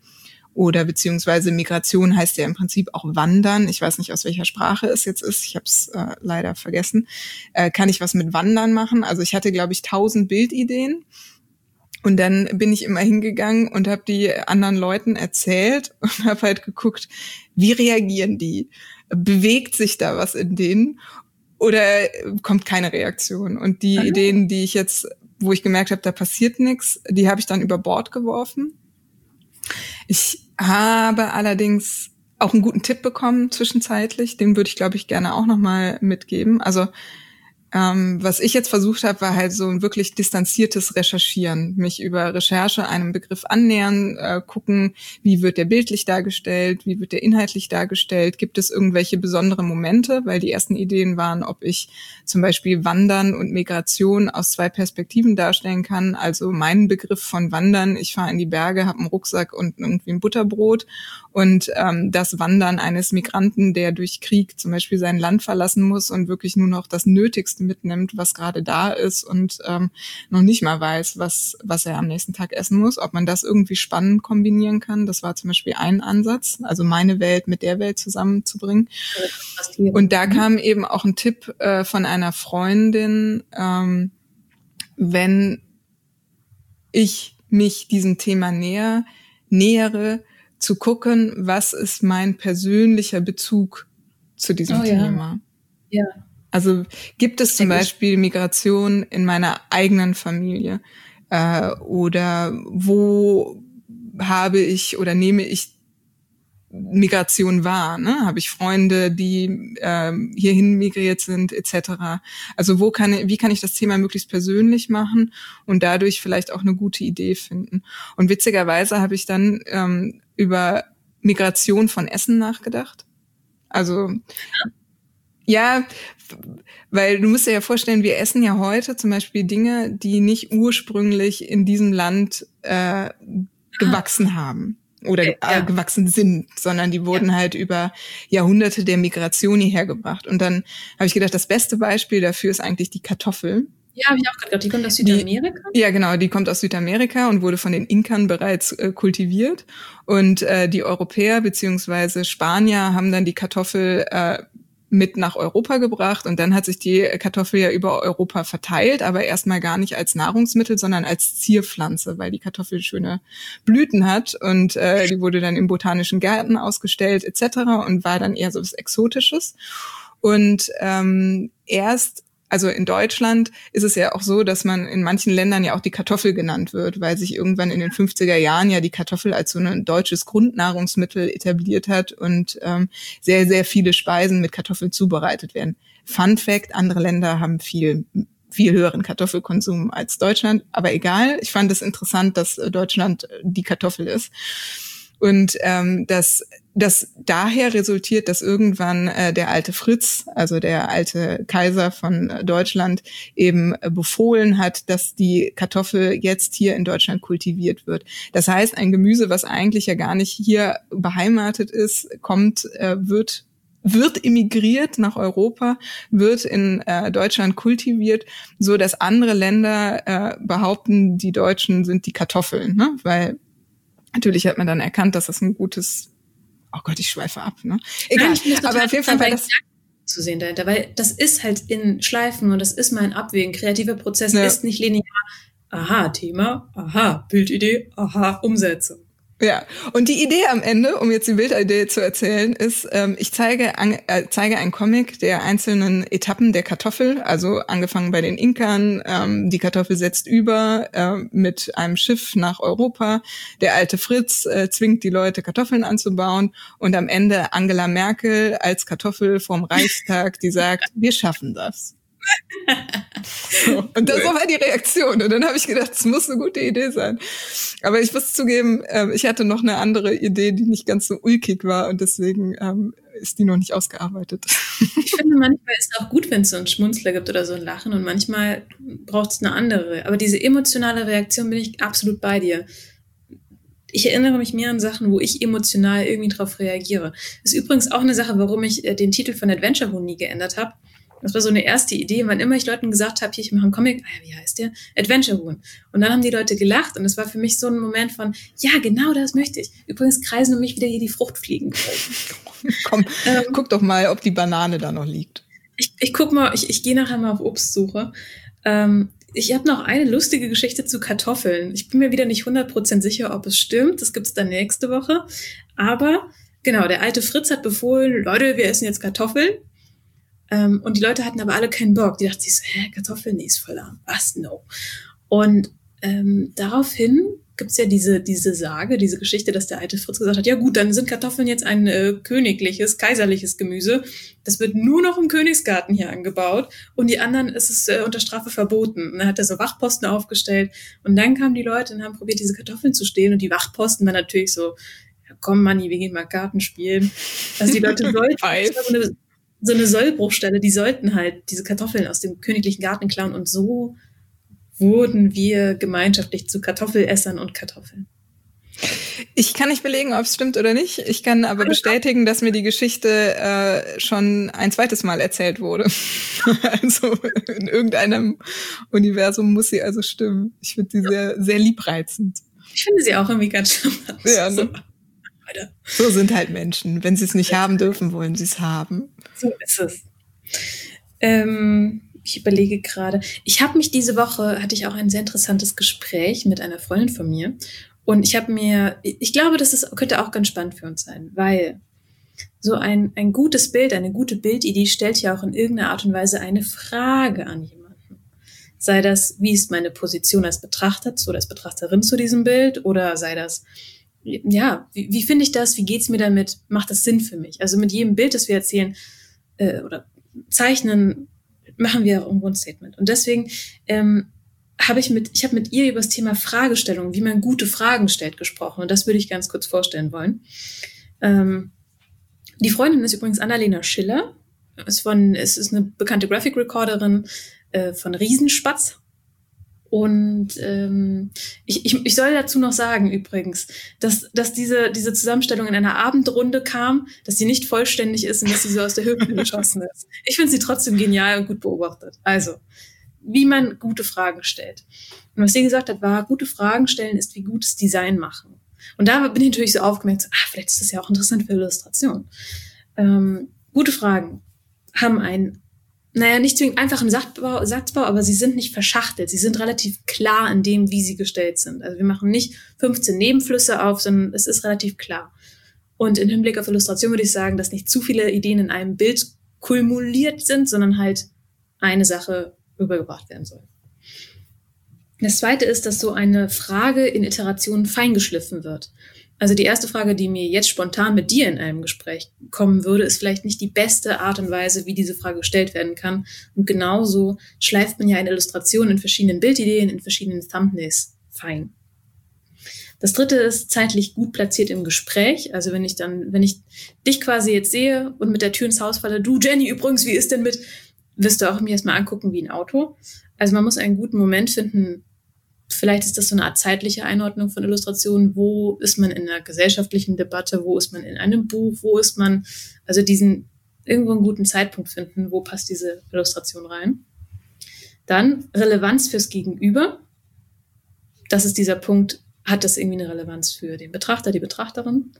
oder beziehungsweise Migration heißt ja im Prinzip auch Wandern. Ich weiß nicht, aus welcher Sprache es jetzt ist. Ich habe es leider vergessen. Kann ich was mit Wandern machen? Also ich hatte, glaube ich, 1000 Bildideen. Und dann bin ich immer hingegangen und habe die anderen Leuten erzählt und habe halt geguckt, wie reagieren die? Bewegt sich da was in denen? Oder kommt keine Reaktion? Und die Ideen, die ich jetzt, wo ich gemerkt habe, da passiert nichts, die habe ich dann über Bord geworfen. Ich habe allerdings auch einen guten Tipp bekommen zwischenzeitlich. Den würde ich, glaube ich, gerne auch nochmal mitgeben. Also was ich jetzt versucht habe, war halt so ein wirklich distanziertes Recherchieren, mich über Recherche einem Begriff annähern, gucken, wie wird der bildlich dargestellt, wie wird der inhaltlich dargestellt, gibt es irgendwelche besondere Momente, weil die ersten Ideen waren, ob ich zum Beispiel Wandern und Migration aus 2 Perspektiven darstellen kann, also meinen Begriff von Wandern, ich fahre in die Berge, habe einen Rucksack und irgendwie ein Butterbrot, und das Wandern eines Migranten, der durch Krieg zum Beispiel sein Land verlassen muss und wirklich nur noch das Nötigste mitnimmt, was gerade da ist, und noch nicht mal weiß, was er am nächsten Tag essen muss, ob man das irgendwie spannend kombinieren kann. Das war zum Beispiel ein Ansatz, also meine Welt mit der Welt zusammenzubringen. Und da kam eben auch ein Tipp von einer Freundin, wenn ich mich diesem Thema nähere, zu gucken, was ist mein persönlicher Bezug zu diesem Thema. Ja. Also gibt es zum Beispiel Migration in meiner eigenen Familie? Oder wo habe ich oder nehme ich Migration wahr? Ne? Habe ich Freunde, die hierhin migriert sind, etc. Also wie kann ich das Thema möglichst persönlich machen und dadurch vielleicht auch eine gute Idee finden? Und witzigerweise habe ich dann über Migration von Essen nachgedacht. Also ja, weil du musst dir ja vorstellen, wir essen ja heute zum Beispiel Dinge, die nicht ursprünglich in diesem Land gewachsen haben oder gewachsen sind, sondern die wurden halt über Jahrhunderte der Migration hierher gebracht. Und dann habe ich gedacht, das beste Beispiel dafür ist eigentlich die Kartoffel. Ja, habe ich auch gerade gedacht. Die kommt aus Südamerika? Ja, genau. Die kommt aus Südamerika und wurde von den Inkern bereits kultiviert. Und die Europäer beziehungsweise Spanier haben dann die Kartoffel mit nach Europa gebracht. Und dann hat sich die Kartoffel ja über Europa verteilt, aber erstmal gar nicht als Nahrungsmittel, sondern als Zierpflanze, weil die Kartoffel schöne Blüten hat. Und die wurde dann in botanischen Gärten ausgestellt etc. und war dann eher so was Exotisches. Und also in Deutschland ist es ja auch so, dass man in manchen Ländern ja auch die Kartoffel genannt wird, weil sich irgendwann in den 50er Jahren ja die Kartoffel als so ein deutsches Grundnahrungsmittel etabliert hat und sehr, sehr viele Speisen mit Kartoffeln zubereitet werden. Fun Fact, andere Länder haben viel höheren Kartoffelkonsum als Deutschland, aber egal. Ich fand es interessant, dass Deutschland die Kartoffel ist. Und das daher resultiert, dass irgendwann der alte Fritz, also der alte Kaiser von Deutschland, eben befohlen hat, dass die Kartoffel jetzt hier in Deutschland kultiviert wird. Das heißt, ein Gemüse, was eigentlich ja gar nicht hier beheimatet ist, wird emigriert nach Europa, wird in Deutschland kultiviert, so dass andere Länder behaupten, die Deutschen sind die Kartoffeln, ne? Weil natürlich hat man dann erkannt, dass das ein gutes, oh Gott, ich schweife ab, ne? Egal, aber auf jeden Fall war das zu sehen dahinter, weil das ist halt in Schleifen und das ist mein Abwägen. Kreativer Prozess ist nicht linear. Aha, Thema, aha, Bildidee, aha, Umsetzung. Ja, und die Idee am Ende, um jetzt die Bildidee zu erzählen, ist, ich zeige einen Comic der einzelnen Etappen der Kartoffel, also angefangen bei den Inkern, die Kartoffel setzt über mit einem Schiff nach Europa, der alte Fritz zwingt die Leute, Kartoffeln anzubauen und am Ende Angela Merkel als Kartoffel vorm Reichstag, die sagt, wir schaffen das. So. Und das war die Reaktion. Und dann habe ich gedacht, das muss eine gute Idee sein. Aber ich muss zugeben, ich hatte noch eine andere Idee, die nicht ganz so ulkig war und deswegen ist die noch nicht ausgearbeitet. Ich finde, manchmal ist es auch gut, wenn es so einen Schmunzler gibt oder so ein Lachen und manchmal braucht es eine andere. Aber diese emotionale Reaktion bin ich absolut bei dir. Ich erinnere mich mehr an Sachen, wo ich emotional irgendwie drauf reagiere. Das ist übrigens auch eine Sache, warum ich den Titel von Adventure Moon nie geändert habe. Das war so eine erste Idee. Wann immer ich Leuten gesagt habe, hier, ich mache einen Comic, wie heißt der? Adventure-Huhn. Und dann haben die Leute gelacht und es war für mich so ein Moment von, ja, genau das möchte ich. Übrigens kreisen um mich wieder hier die Fruchtfliegen. Komm, guck doch mal, ob die Banane da noch liegt. Ich guck mal, ich gehe nachher mal auf Obstsuche. Ich habe noch eine lustige Geschichte zu Kartoffeln. Ich bin mir wieder nicht 100% sicher, ob es stimmt. Das gibt's dann nächste Woche. Aber genau, der alte Fritz hat befohlen, Leute, wir essen jetzt Kartoffeln. Und die Leute hatten aber alle keinen Bock. Die dachten sich so, Kartoffeln, die ist voll arm. Was? No. Und daraufhin gibt's ja diese Sage, diese Geschichte, dass der alte Fritz gesagt hat, ja gut, dann sind Kartoffeln jetzt ein königliches, kaiserliches Gemüse. Das wird nur noch im Königsgarten hier angebaut und die anderen ist es unter Strafe verboten. Und dann hat er so Wachposten aufgestellt und dann kamen die Leute und haben probiert, diese Kartoffeln zu stehlen und die Wachposten waren natürlich so, ja, komm Manni, wir gehen mal Garten spielen. Also die Leute sollten, so eine Sollbruchstelle, die sollten halt diese Kartoffeln aus dem königlichen Garten klauen und so wurden wir gemeinschaftlich zu Kartoffelessern und Kartoffeln. Ich kann nicht belegen, ob es stimmt oder nicht. Ich kann aber bestätigen, dass mir die Geschichte schon ein zweites Mal erzählt wurde. Also in irgendeinem Universum muss sie also stimmen. Ich finde sie sehr, sehr liebreizend. Ich finde sie auch irgendwie ganz charmant. Ja, ne? So sind halt Menschen. Wenn sie es nicht haben dürfen, wollen sie es haben. So ist es. Ich überlege gerade. Diese Woche hatte ich auch ein sehr interessantes Gespräch mit einer Freundin von mir. Und ich glaube, könnte auch ganz spannend für uns sein, weil so ein gutes Bild, eine gute Bildidee stellt ja auch in irgendeiner Art und Weise eine Frage an jemanden. Sei das, wie ist meine Position als Betrachter oder als Betrachterin zu diesem Bild? Oder sei das, ja, wie finde ich das? Wie geht's mir damit? Macht das Sinn für mich? Also mit jedem Bild, das wir erzählen oder zeichnen, machen wir auch irgendwo ein Statement. Und deswegen habe ich mit ihr über das Thema Fragestellung, wie man gute Fragen stellt, gesprochen. Und das würde ich ganz kurz vorstellen wollen. Die Freundin ist übrigens Annalena Schiller. Es ist eine bekannte Graphic Recorderin von Riesenspatz. Und ich soll dazu noch sagen übrigens, dass diese Zusammenstellung in einer Abendrunde kam, dass sie nicht vollständig ist und dass sie so aus der Hüfte geschossen ist. Ich finde sie trotzdem genial und gut beobachtet. Also, wie man gute Fragen stellt. Und was sie gesagt hat, war, gute Fragen stellen ist wie gutes Design machen. Und da bin ich natürlich so aufgemerkt, vielleicht ist das ja auch interessant für Illustration. Gute Fragen haben nicht zwingend einfachen Satzbau, aber sie sind nicht verschachtelt. Sie sind relativ klar in dem, wie sie gestellt sind. Also wir machen nicht 15 Nebenflüsse auf, sondern es ist relativ klar. Und im Hinblick auf Illustration würde ich sagen, dass nicht zu viele Ideen in einem Bild kumuliert sind, sondern halt eine Sache rübergebracht werden soll. Das zweite ist, dass so eine Frage in Iterationen feingeschliffen wird. Also die erste Frage, die mir jetzt spontan mit dir in einem Gespräch kommen würde, ist vielleicht nicht die beste Art und Weise, wie diese Frage gestellt werden kann. Und genauso schleift man ja eine Illustration in verschiedenen Bildideen, in verschiedenen Thumbnails fein. Das dritte ist zeitlich gut platziert im Gespräch. Also wenn ich dich quasi jetzt sehe und mit der Tür ins Haus falle, du Jenny übrigens, wie ist denn mit, wirst du auch mir erstmal angucken wie ein Auto. Also man muss einen guten Moment finden. Vielleicht ist das so eine Art zeitliche Einordnung von Illustrationen. Wo ist man in einer gesellschaftlichen Debatte? Wo ist man in einem Buch? Wo ist man, also irgendwo einen guten Zeitpunkt finden. Wo passt diese Illustration rein? Dann Relevanz fürs Gegenüber. Das ist dieser Punkt, hat das irgendwie eine Relevanz für den Betrachter, die Betrachterin?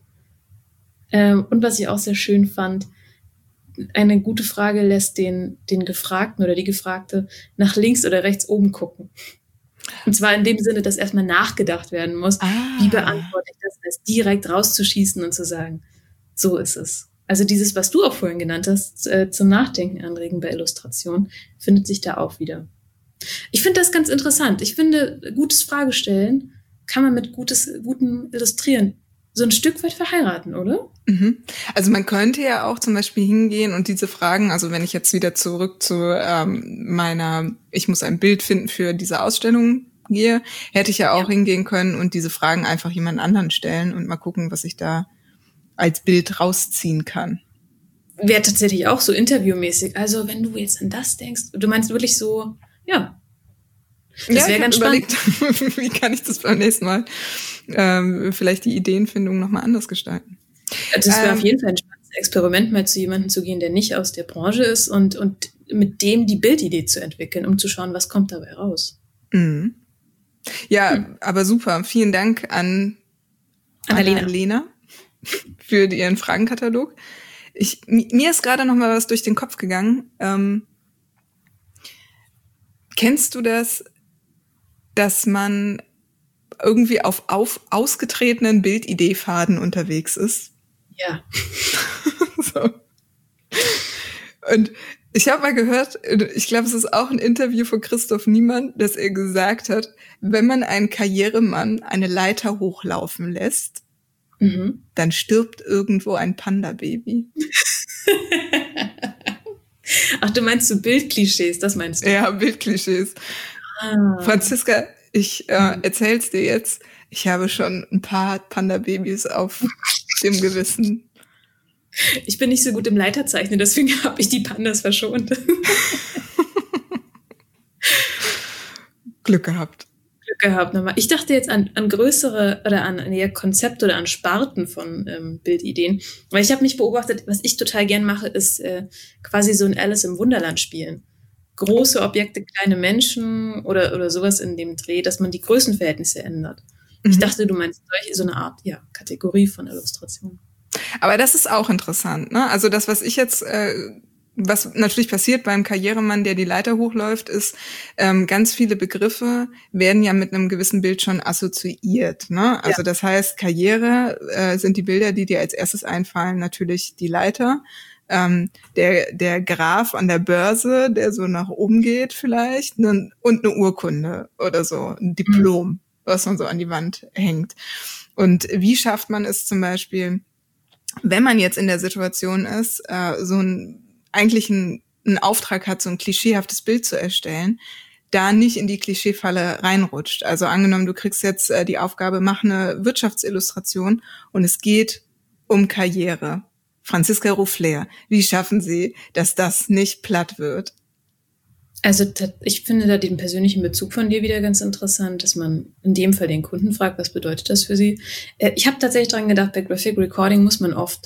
Und was ich auch sehr schön fand, eine gute Frage lässt den Gefragten oder die Gefragte nach links oder rechts oben gucken. Und zwar in dem Sinne, dass erstmal nachgedacht werden muss, wie beantworte ich das, als direkt rauszuschießen und zu sagen, so ist es. Also dieses, was du auch vorhin genannt hast, zum Nachdenken anregen bei Illustration, findet sich da auch wieder. Ich finde das ganz interessant. Ich finde, gutes Fragestellen kann man mit gutem Illustrieren so ein Stück weit verheiraten, oder? Mhm. Also man könnte ja auch zum Beispiel hingehen und diese Fragen, also wenn ich jetzt wieder zurück zu ich muss ein Bild finden für diese Ausstellung gehe, hätte ich ja auch hingehen können und diese Fragen einfach jemand anderen stellen und mal gucken, was ich da als Bild rausziehen kann. Wäre tatsächlich auch so interviewmäßig. Also wenn du jetzt an das denkst, du meinst wirklich so, ja. Das wäre ganz spannend. Wie kann ich das beim nächsten Mal vielleicht die Ideenfindung nochmal anders gestalten? Das wäre auf jeden Fall ein spannendes Experiment, mal zu jemandem zu gehen, der nicht aus der Branche ist und mit dem die Bildidee zu entwickeln, um zu schauen, was kommt dabei raus. Mhm. Ja, aber super. Vielen Dank an Annalena für ihren Fragenkatalog. Mir ist gerade noch mal was durch den Kopf gegangen. Kennst du das, dass man irgendwie auf ausgetretenen Bildidee-Faden unterwegs ist? Ja. So. Und ich habe mal gehört, ich glaube, es ist auch ein Interview von Christoph Niemann, dass er gesagt hat, wenn man einen Karrieremann eine Leiter hochlaufen lässt, dann stirbt irgendwo ein Panda-Baby. Ach, du meinst so Bildklischees, das meinst du? Ja, Bildklischees. Franziska, ich erzähl's dir jetzt. Ich habe schon ein paar Panda-Babys auf dem Gewissen. Ich bin nicht so gut im Leiterzeichnen, deswegen habe ich die Pandas verschont. Glück gehabt. Nochmal. Ich dachte jetzt an größere oder an Konzepte oder an Sparten von Bildideen. Weil ich habe mich beobachtet, was ich total gern mache, ist quasi so ein Alice im Wunderland spielen. Große Objekte, kleine Menschen oder sowas in dem Dreh, dass man die Größenverhältnisse ändert. Ich dachte, du meinst so eine Art Kategorie von Illustration. Aber das ist auch interessant, ne? Also das, was ich jetzt, was natürlich passiert beim Karrieremann, der die Leiter hochläuft, ist, ganz viele Begriffe werden ja mit einem gewissen Bild schon assoziiert, ne? Also das heißt, Karriere sind die Bilder, die dir als erstes einfallen, natürlich die Leiter. Der Graph an der Börse, der so nach oben geht vielleicht, und eine Urkunde oder so, ein Diplom, was man so an die Wand hängt. Und wie schafft man es zum Beispiel, wenn man jetzt in der Situation ist, eigentlich einen Auftrag hat, so ein klischeehaftes Bild zu erstellen, da nicht in die Klischeefalle reinrutscht. Also angenommen, du kriegst jetzt die Aufgabe, mach eine Wirtschaftsillustration und es geht um Karriere. Franziska Rouflair, wie schaffen Sie, dass das nicht platt wird? Also ich finde da den persönlichen Bezug von dir wieder ganz interessant, dass man in dem Fall den Kunden fragt, was bedeutet das für sie? Ich habe tatsächlich dran gedacht, bei Graphic Recording muss man öfter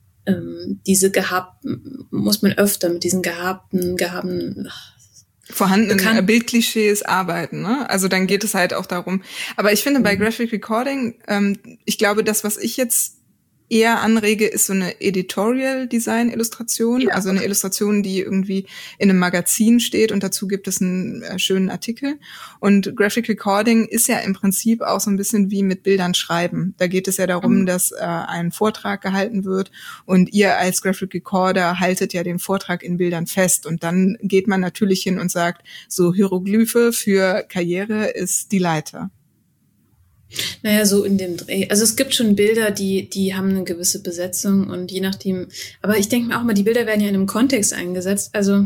mit diesen gehabten vorhandenen Bildklischees arbeiten, ne? Also dann geht es halt auch darum. Aber ich finde bei Graphic Recording, ich glaube, das, was ich jetzt eher anrege, ist so eine Editorial-Design-Illustration, also eine Illustration, die irgendwie in einem Magazin steht und dazu gibt es einen schönen Artikel. Und Graphic Recording ist ja im Prinzip auch so ein bisschen wie mit Bildern schreiben. Da geht es ja darum, dass ein Vortrag gehalten wird und ihr als Graphic Recorder haltet ja den Vortrag in Bildern fest und dann geht man natürlich hin und sagt, so Hieroglyphe für Karriere ist die Leiter. Naja, so in dem Dreh. Also es gibt schon Bilder, die haben eine gewisse Besetzung und je nachdem, aber ich denke mir auch mal, die Bilder werden ja in einem Kontext eingesetzt. Also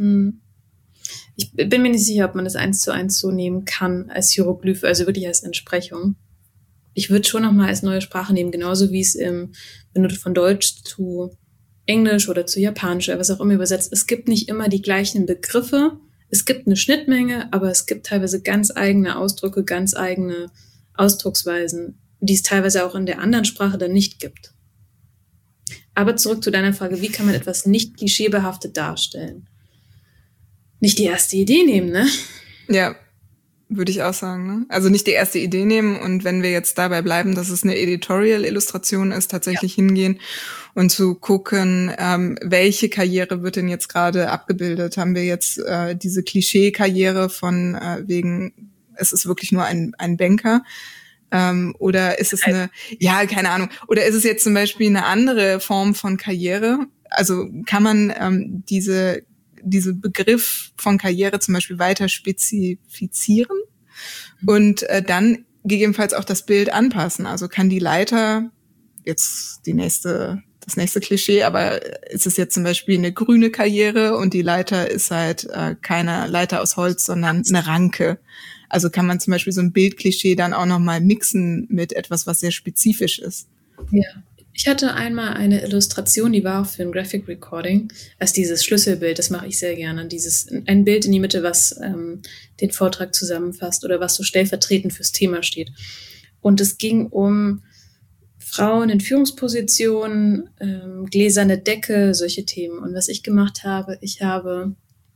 ich bin mir nicht sicher, ob man das 1:1 so nehmen kann als Hieroglyph, also wirklich als Entsprechung. Ich würde schon nochmal als neue Sprache nehmen, genauso wie es wenn du von Deutsch zu Englisch oder zu Japanisch oder was auch immer übersetzt. Es gibt nicht immer die gleichen Begriffe. Es gibt eine Schnittmenge, aber es gibt teilweise ganz eigene Ausdrücke, ganz eigene Ausdrucksweisen, die es teilweise auch in der anderen Sprache dann nicht gibt. Aber zurück zu deiner Frage, wie kann man etwas nicht klischeebehaftet darstellen? Nicht die erste Idee nehmen, ne? Ja, würde ich auch sagen, ne? Also nicht die erste Idee nehmen und wenn wir jetzt dabei bleiben, dass es eine Editorial-Illustration ist, tatsächlich hingehen und zu gucken, welche Karriere wird denn jetzt gerade abgebildet? Haben wir jetzt diese Klischee-Karriere von wegen es ist wirklich nur ein Banker, oder ist es keine Ahnung, oder ist es jetzt zum Beispiel eine andere Form von Karriere? Also kann man diese Begriff von Karriere zum Beispiel weiter spezifizieren und dann gegebenenfalls auch das Bild anpassen? Also kann die Leiter, jetzt das nächste Klischee, aber ist es jetzt zum Beispiel eine grüne Karriere und die Leiter ist halt keine Leiter aus Holz, sondern eine Ranke. Also kann man zum Beispiel so ein Bildklischee dann auch nochmal mixen mit etwas, was sehr spezifisch ist. Ja, ich hatte einmal eine Illustration, die war auch für ein Graphic Recording, als dieses Schlüsselbild, das mache ich sehr gerne, ein Bild in die Mitte, was den Vortrag zusammenfasst oder was so stellvertretend fürs Thema steht. Und es ging um Frauen in Führungspositionen, gläserne Decke, solche Themen. Und was ich gemacht habe, ich habe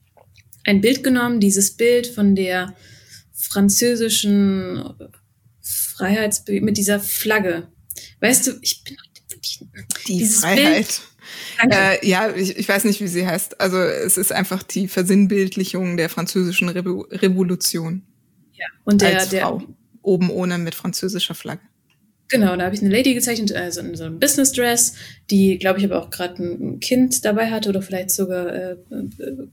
ein Bild genommen, dieses Bild von der französischen Freiheitsbewegung mit dieser Flagge. Weißt du, ich bin die Freiheit. Ja, ich weiß nicht, wie sie heißt. Also es ist einfach die Versinnbildlichung der französischen Revolution. Ja. Und als Frau. Oben ohne mit französischer Flagge. Genau, da habe ich eine Lady gezeichnet, also in so einem Business Dress, die, glaube ich, aber auch gerade ein Kind dabei hatte oder vielleicht sogar die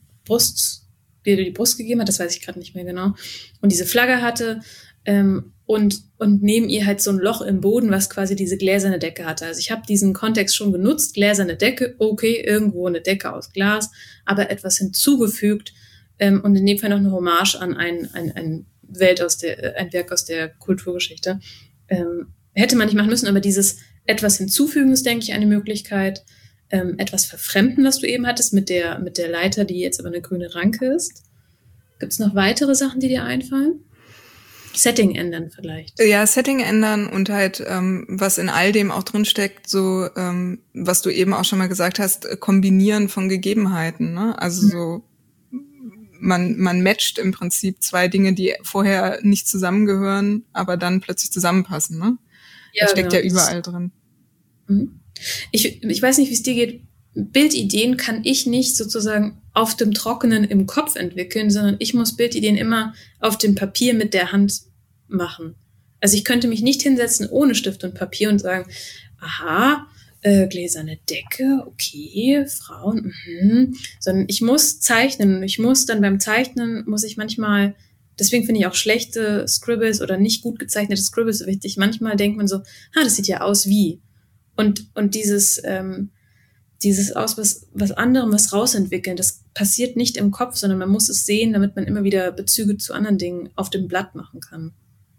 Brust gegeben hat, das weiß ich gerade nicht mehr genau. Und diese Flagge hatte und neben ihr halt so ein Loch im Boden, was quasi diese gläserne Decke hatte. Also ich habe diesen Kontext schon genutzt, gläserne Decke, okay, irgendwo eine Decke aus Glas, aber etwas hinzugefügt und in dem Fall noch eine Hommage an ein Werk aus der Kulturgeschichte. Hätte man nicht machen müssen, aber dieses etwas hinzufügen ist, denke ich, eine Möglichkeit. Etwas verfremden, was du eben hattest, mit der Leiter, die jetzt aber eine grüne Ranke ist. Gibt es noch weitere Sachen, die dir einfallen? Setting ändern vielleicht. Ja, Setting ändern und halt, was in all dem auch drin steckt, so, was du eben auch schon mal gesagt hast, Kombinieren von Gegebenheiten, ne? Also so, man matcht im Prinzip zwei Dinge, die vorher nicht zusammengehören, aber dann plötzlich zusammenpassen, ne? Ja, das steckt genau. Ja überall drin. Ich weiß nicht, wie es dir geht. Bildideen kann ich nicht sozusagen auf dem Trockenen im Kopf entwickeln, sondern ich muss Bildideen immer auf dem Papier mit der Hand machen. Also ich könnte mich nicht hinsetzen ohne Stift und Papier und sagen, aha, gläserne Decke, okay, Frauen, sondern ich muss zeichnen und ich muss dann beim Zeichnen, muss ich manchmal, deswegen finde ich auch schlechte Scribbles oder nicht gut gezeichnete Scribbles so wichtig. Manchmal denkt man so, das sieht ja aus wie. Und dieses aus was anderem, was rausentwickeln, das passiert nicht im Kopf, sondern man muss es sehen, damit man immer wieder Bezüge zu anderen Dingen auf dem Blatt machen kann.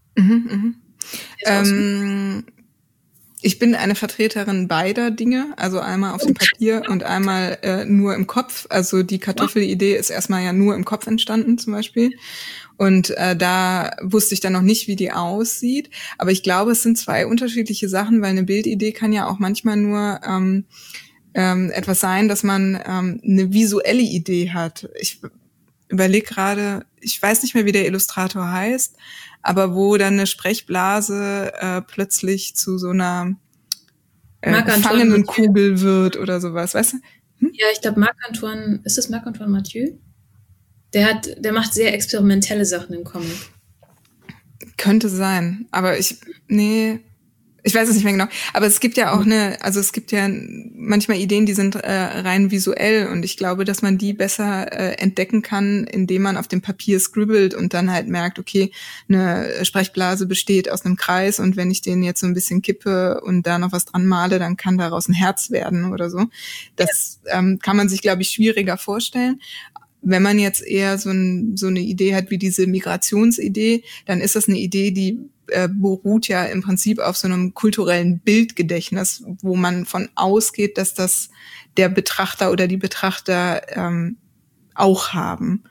Ich bin eine Vertreterin beider Dinge, also einmal auf dem Papier und einmal nur im Kopf. Also die Kartoffelidee ist erstmal ja nur im Kopf entstanden zum Beispiel. Und da wusste ich dann noch nicht, wie die aussieht. Aber ich glaube, es sind zwei unterschiedliche Sachen, weil eine Bildidee kann ja auch manchmal nur etwas sein, dass man eine visuelle Idee hat. Ich überlege gerade, ich weiß nicht mehr, wie der Illustrator heißt, aber wo dann eine Sprechblase plötzlich zu so einer gefangenen Kugel wird oder sowas, weißt du? Ja, ich glaube ist das Marc-Antoine Mathieu? Der macht sehr experimentelle Sachen im Comic. Könnte sein, aber ich weiß es nicht mehr genau. Aber es gibt ja auch es gibt ja manchmal Ideen, die sind rein visuell und ich glaube, dass man die besser entdecken kann, indem man auf dem Papier scribbelt und dann halt merkt, okay, eine Sprechblase besteht aus einem Kreis und wenn ich den jetzt so ein bisschen kippe und da noch was dran male, dann kann daraus ein Herz werden oder so. Das kann man sich, glaube ich, schwieriger vorstellen. Wenn man jetzt eher so eine Idee hat wie diese Migrationsidee, dann ist das eine Idee, die beruht ja im Prinzip auf so einem kulturellen Bildgedächtnis, wo man von ausgeht, dass das der Betrachter oder die Betrachter auch haben.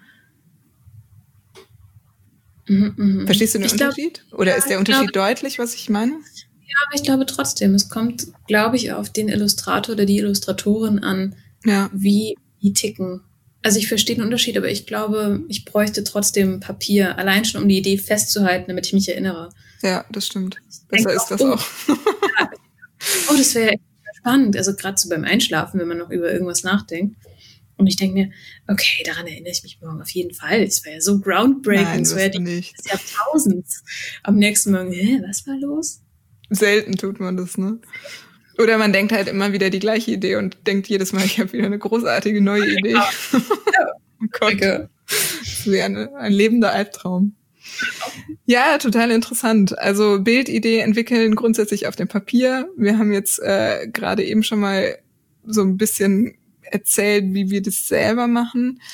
Verstehst du den Unterschied? Oder ist der Unterschied deutlich, was ich meine? Ja, aber ich glaube trotzdem, es kommt, glaube ich, auf den Illustrator oder die Illustratorin an, wie die ticken. Also ich verstehe den Unterschied, aber ich glaube, ich bräuchte trotzdem Papier, allein schon um die Idee festzuhalten, damit ich mich erinnere. Ja, das stimmt. Besser ist das auch. Das wäre spannend, also gerade so beim Einschlafen, wenn man noch über irgendwas nachdenkt. Und ich denke mir, okay, daran erinnere ich mich morgen auf jeden Fall. Es war ja so groundbreaking, es war ja des Jahrtausends. Am nächsten Morgen, was war los? Selten tut man das, ne? Oder man denkt halt immer wieder die gleiche Idee und denkt jedes Mal, ich habe wieder eine großartige neue Idee. Oh Gott. Das wäre ein lebender Albtraum. Ja, total interessant. Also Bildidee entwickeln grundsätzlich auf dem Papier. Wir haben jetzt gerade eben schon mal so ein bisschen erzählt, wie wir das selber machen.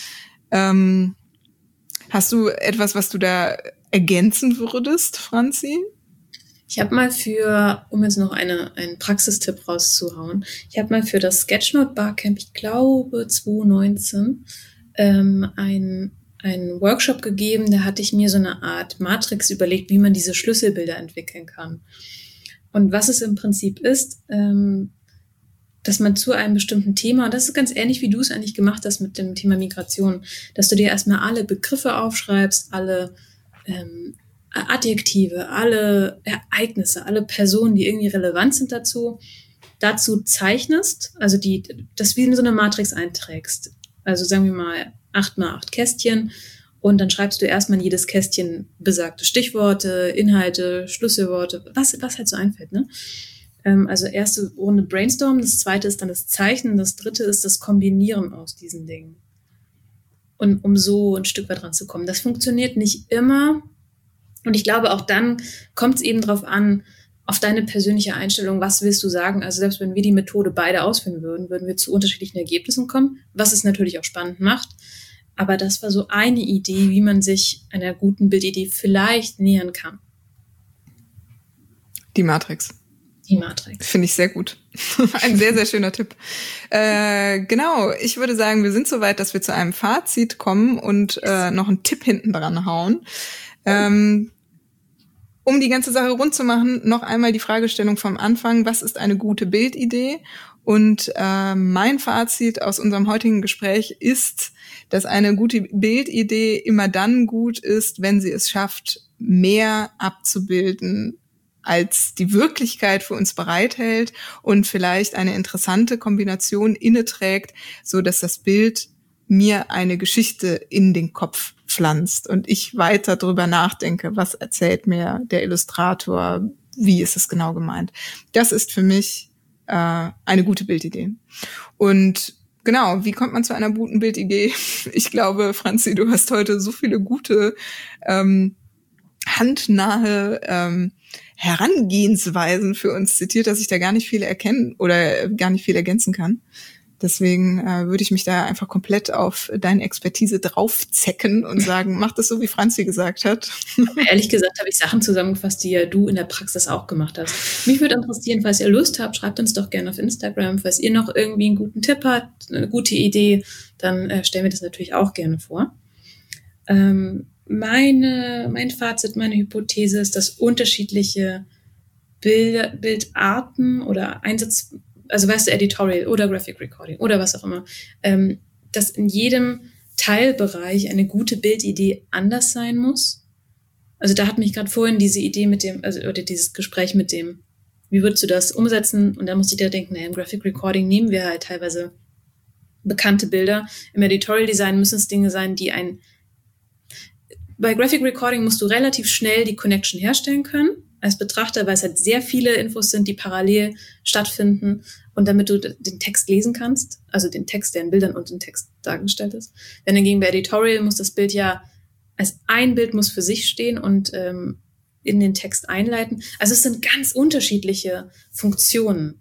Hast du etwas, was du da ergänzen würdest, Franzi? Ich habe mal um jetzt noch einen Praxistipp rauszuhauen, ich habe mal für das Sketchnote Barcamp, ich glaube 2019, einen Workshop gegeben, da hatte ich mir so eine Art Matrix überlegt, wie man diese Schlüsselbilder entwickeln kann. Und was es im Prinzip ist, dass man zu einem bestimmten Thema, und das ist ganz ähnlich, wie du es eigentlich gemacht hast mit dem Thema Migration, dass du dir erstmal alle Begriffe aufschreibst, alle Adjektive, alle Ereignisse, alle Personen, die irgendwie relevant sind dazu zeichnest, also das wie in so eine Matrix einträgst. Also sagen wir mal 8x8 Kästchen, und dann schreibst du erstmal in jedes Kästchen besagte Stichworte, Inhalte, Schlüsselworte, was halt so einfällt, ne? Also erste Runde Brainstorm, das zweite ist dann das Zeichnen, das dritte ist das Kombinieren aus diesen Dingen. Und um so ein Stück weit ranzukommen. Das funktioniert nicht immer. Und ich glaube, auch dann kommt es eben drauf an, auf deine persönliche Einstellung, was willst du sagen? Also selbst wenn wir die Methode beide ausführen würden, würden wir zu unterschiedlichen Ergebnissen kommen, was es natürlich auch spannend macht. Aber das war so eine Idee, wie man sich einer guten Bildidee vielleicht nähern kann. Die Matrix. Finde ich sehr gut. Ein sehr, sehr schöner Tipp. Genau, ich würde sagen, wir sind soweit, dass wir zu einem Fazit kommen und noch einen Tipp hinten dran hauen. Um die ganze Sache rund zu machen, noch einmal die Fragestellung vom Anfang: Was ist eine gute Bildidee? Und mein Fazit aus unserem heutigen Gespräch ist, dass eine gute Bildidee immer dann gut ist, wenn sie es schafft, mehr abzubilden, als die Wirklichkeit für uns bereithält, und vielleicht eine interessante Kombination inneträgt, so dass das Bild mir eine Geschichte in den Kopf pflanzt und ich weiter darüber nachdenke, was erzählt mir der Illustrator, wie ist es genau gemeint. Das ist für mich eine gute Bildidee. Und genau, wie kommt man zu einer guten Bildidee? Ich glaube, Franzi, du hast heute so viele gute, handnahe Herangehensweisen für uns zitiert, dass ich da gar nicht viel erkennen oder gar nicht viel ergänzen kann. Deswegen würde ich mich da einfach komplett auf deine Expertise draufzecken und sagen, mach das so, wie Franzi gesagt hat. Ehrlich gesagt habe ich Sachen zusammengefasst, die ja du in der Praxis auch gemacht hast. Mich würde interessieren, falls ihr Lust habt, schreibt uns doch gerne auf Instagram. Falls ihr noch irgendwie einen guten Tipp habt, eine gute Idee, dann stellen wir das natürlich auch gerne vor. Mein Fazit, meine Hypothese ist, dass unterschiedliche Bildarten oder Einsatz, also weißt du, Editorial oder Graphic Recording oder was auch immer, dass in jedem Teilbereich eine gute Bildidee anders sein muss. Also da hat mich gerade vorhin diese Idee oder dieses Gespräch mit dem, wie würdest du das umsetzen? Und da musste ich da denken, im Graphic Recording nehmen wir halt teilweise bekannte Bilder. Im Editorial Design müssen es Dinge sein, die bei Graphic Recording musst du relativ schnell die Connection herstellen können als Betrachter, weil es halt sehr viele Infos sind, die parallel stattfinden, und damit du den Text lesen kannst, also den Text, der in Bildern und in Text dargestellt ist. Wenn hingegen bei Editorial muss das Bild ja als ein Bild muss für sich stehen und in den Text einleiten. Also es sind ganz unterschiedliche Funktionen.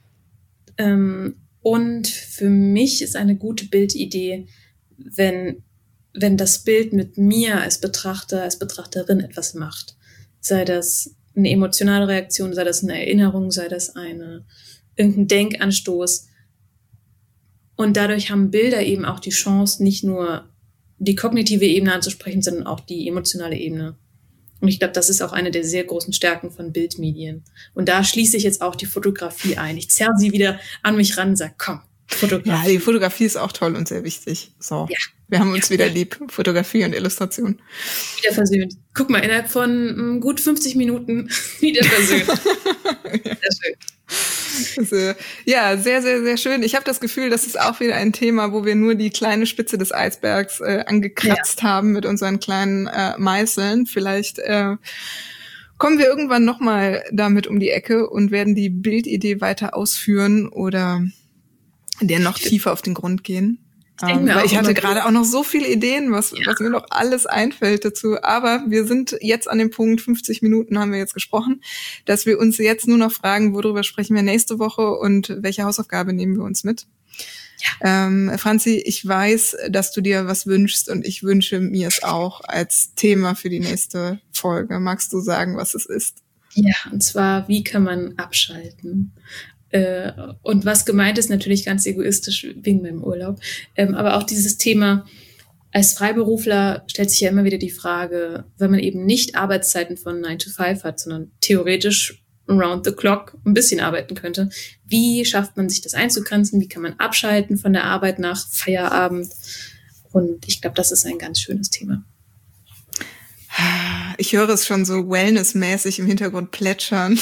Und für mich ist eine gute Bildidee, wenn das Bild mit mir als Betrachter, als Betrachterin etwas macht. Sei das eine emotionale Reaktion, sei das eine Erinnerung, sei das irgendein Denkanstoß. Und dadurch haben Bilder eben auch die Chance, nicht nur die kognitive Ebene anzusprechen, sondern auch die emotionale Ebene. Und ich glaube, das ist auch eine der sehr großen Stärken von Bildmedien. Und da schließe ich jetzt auch die Fotografie ein. Ich zerre sie wieder an mich ran und sage, komm, Fotografie. Ja, die Fotografie ist auch toll und sehr wichtig. So. Ja. Wir haben uns wieder lieb. Fotografie und Illustration. Wieder versöhnt. Guck mal, innerhalb von gut 50 Minuten wieder versöhnt. Ja. Sehr schön. Also, ja, sehr, sehr, sehr schön. Ich habe das Gefühl, das ist auch wieder ein Thema, wo wir nur die kleine Spitze des Eisbergs angekratzt haben mit unseren kleinen Meißeln. Vielleicht kommen wir irgendwann nochmal damit um die Ecke und werden die Bildidee weiter ausführen oder der noch tiefer auf den Grund gehen. Weil ich hatte gerade auch noch so viele Ideen, was mir noch alles einfällt dazu. Aber wir sind jetzt an dem Punkt, 50 Minuten haben wir jetzt gesprochen, dass wir uns jetzt nur noch fragen, worüber sprechen wir nächste Woche und welche Hausaufgabe nehmen wir uns mit. Ja. Franzi, ich weiß, dass du dir was wünschst und ich wünsche mir es auch als Thema für die nächste Folge. Magst du sagen, was es ist? Ja, und zwar, wie kann man abschalten? Und was gemeint ist, natürlich ganz egoistisch wegen meinem Urlaub. Aber auch dieses Thema, als Freiberufler stellt sich ja immer wieder die Frage, wenn man eben nicht Arbeitszeiten von 9 to 5 hat, sondern theoretisch around the clock ein bisschen arbeiten könnte. Wie schafft man sich das einzugrenzen? Wie kann man abschalten von der Arbeit nach Feierabend? Und ich glaube, das ist ein ganz schönes Thema. Ich höre es schon so wellnessmäßig im Hintergrund plätschern.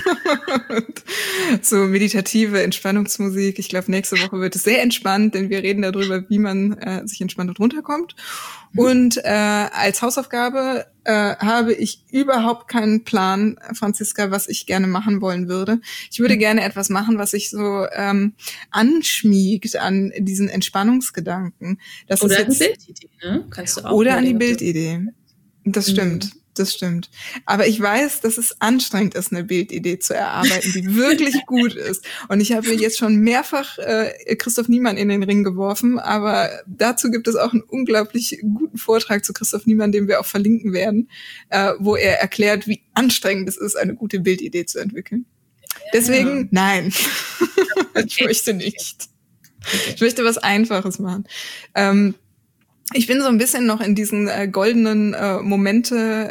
So meditative Entspannungsmusik. Ich glaube, nächste Woche wird es sehr entspannt, denn wir reden darüber, wie man sich entspannt und runterkommt. Und als Hausaufgabe habe ich überhaupt keinen Plan, Franziska, was ich gerne machen wollen würde. Ich würde gerne etwas machen, was sich so anschmiegt an diesen Entspannungsgedanken. Das oder ist an die Bildidee, ne? Kannst du auch oder an die Bildidee. Das stimmt, das stimmt. Aber ich weiß, dass es anstrengend ist, eine Bildidee zu erarbeiten, die wirklich gut ist. Und ich habe mir jetzt schon mehrfach Christoph Niemann in den Ring geworfen, aber dazu gibt es auch einen unglaublich guten Vortrag zu Christoph Niemann, den wir auch verlinken werden, wo er erklärt, wie anstrengend es ist, eine gute Bildidee zu entwickeln. Deswegen, nein, ich möchte nicht. Ich möchte was Einfaches machen. Ich bin so ein bisschen noch in diesen goldenen Momente,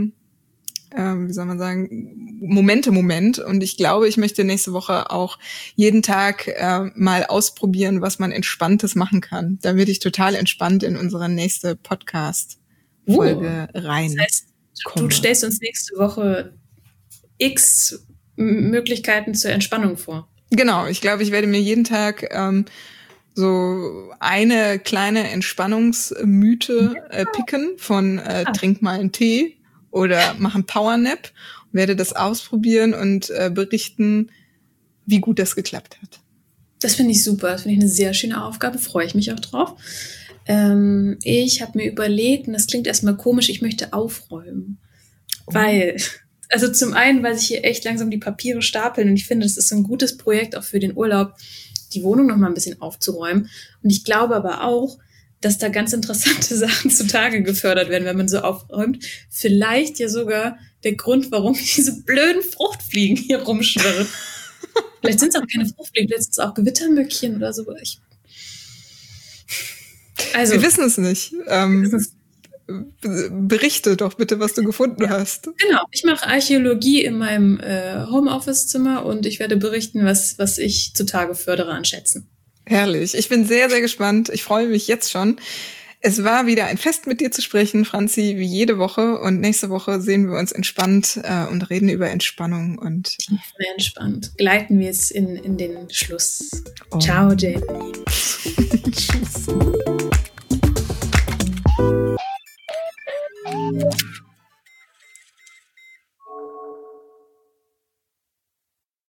wie soll man sagen, Moment. Und ich glaube, ich möchte nächste Woche auch jeden Tag mal ausprobieren, was man Entspanntes machen kann. Da werde ich total entspannt in unsere nächste Podcast-Folge rein. Das heißt, du stellst uns nächste Woche x Möglichkeiten zur Entspannung vor. Genau, ich glaube, ich werde mir jeden Tag so eine kleine Entspannungsmythe picken von trink mal einen Tee oder mach einen Powernap, werde das ausprobieren und berichten, wie gut das geklappt hat. Das finde ich super, das finde ich eine sehr schöne Aufgabe, freue ich mich auch drauf. Ich habe mir überlegt, und das klingt erstmal komisch, ich möchte aufräumen, weil, also zum einen, weil sich hier echt langsam die Papiere stapeln und ich finde, das ist so ein gutes Projekt auch für den Urlaub, die Wohnung noch mal ein bisschen aufzuräumen. Und ich glaube aber auch, dass da ganz interessante Sachen zutage gefördert werden, wenn man so aufräumt. Vielleicht ja sogar der Grund, warum diese blöden Fruchtfliegen hier rumschwirren. Vielleicht sind es auch keine Fruchtfliegen, vielleicht sind es auch Gewittermückchen oder so. Also, wir wissen es nicht. Berichte doch bitte, was du gefunden hast. Genau, ich mache Archäologie in meinem Homeoffice-Zimmer und ich werde berichten, was ich zutage fördere an Schätzen. Herrlich, ich bin sehr, sehr gespannt. Ich freue mich jetzt schon. Es war wieder ein Fest, mit dir zu sprechen, Franzi, wie jede Woche. Und nächste Woche sehen wir uns entspannt und reden über Entspannung. Und sehr entspannt. Gleiten wir es in den Schluss. Ciao, Jamie. Tschüss.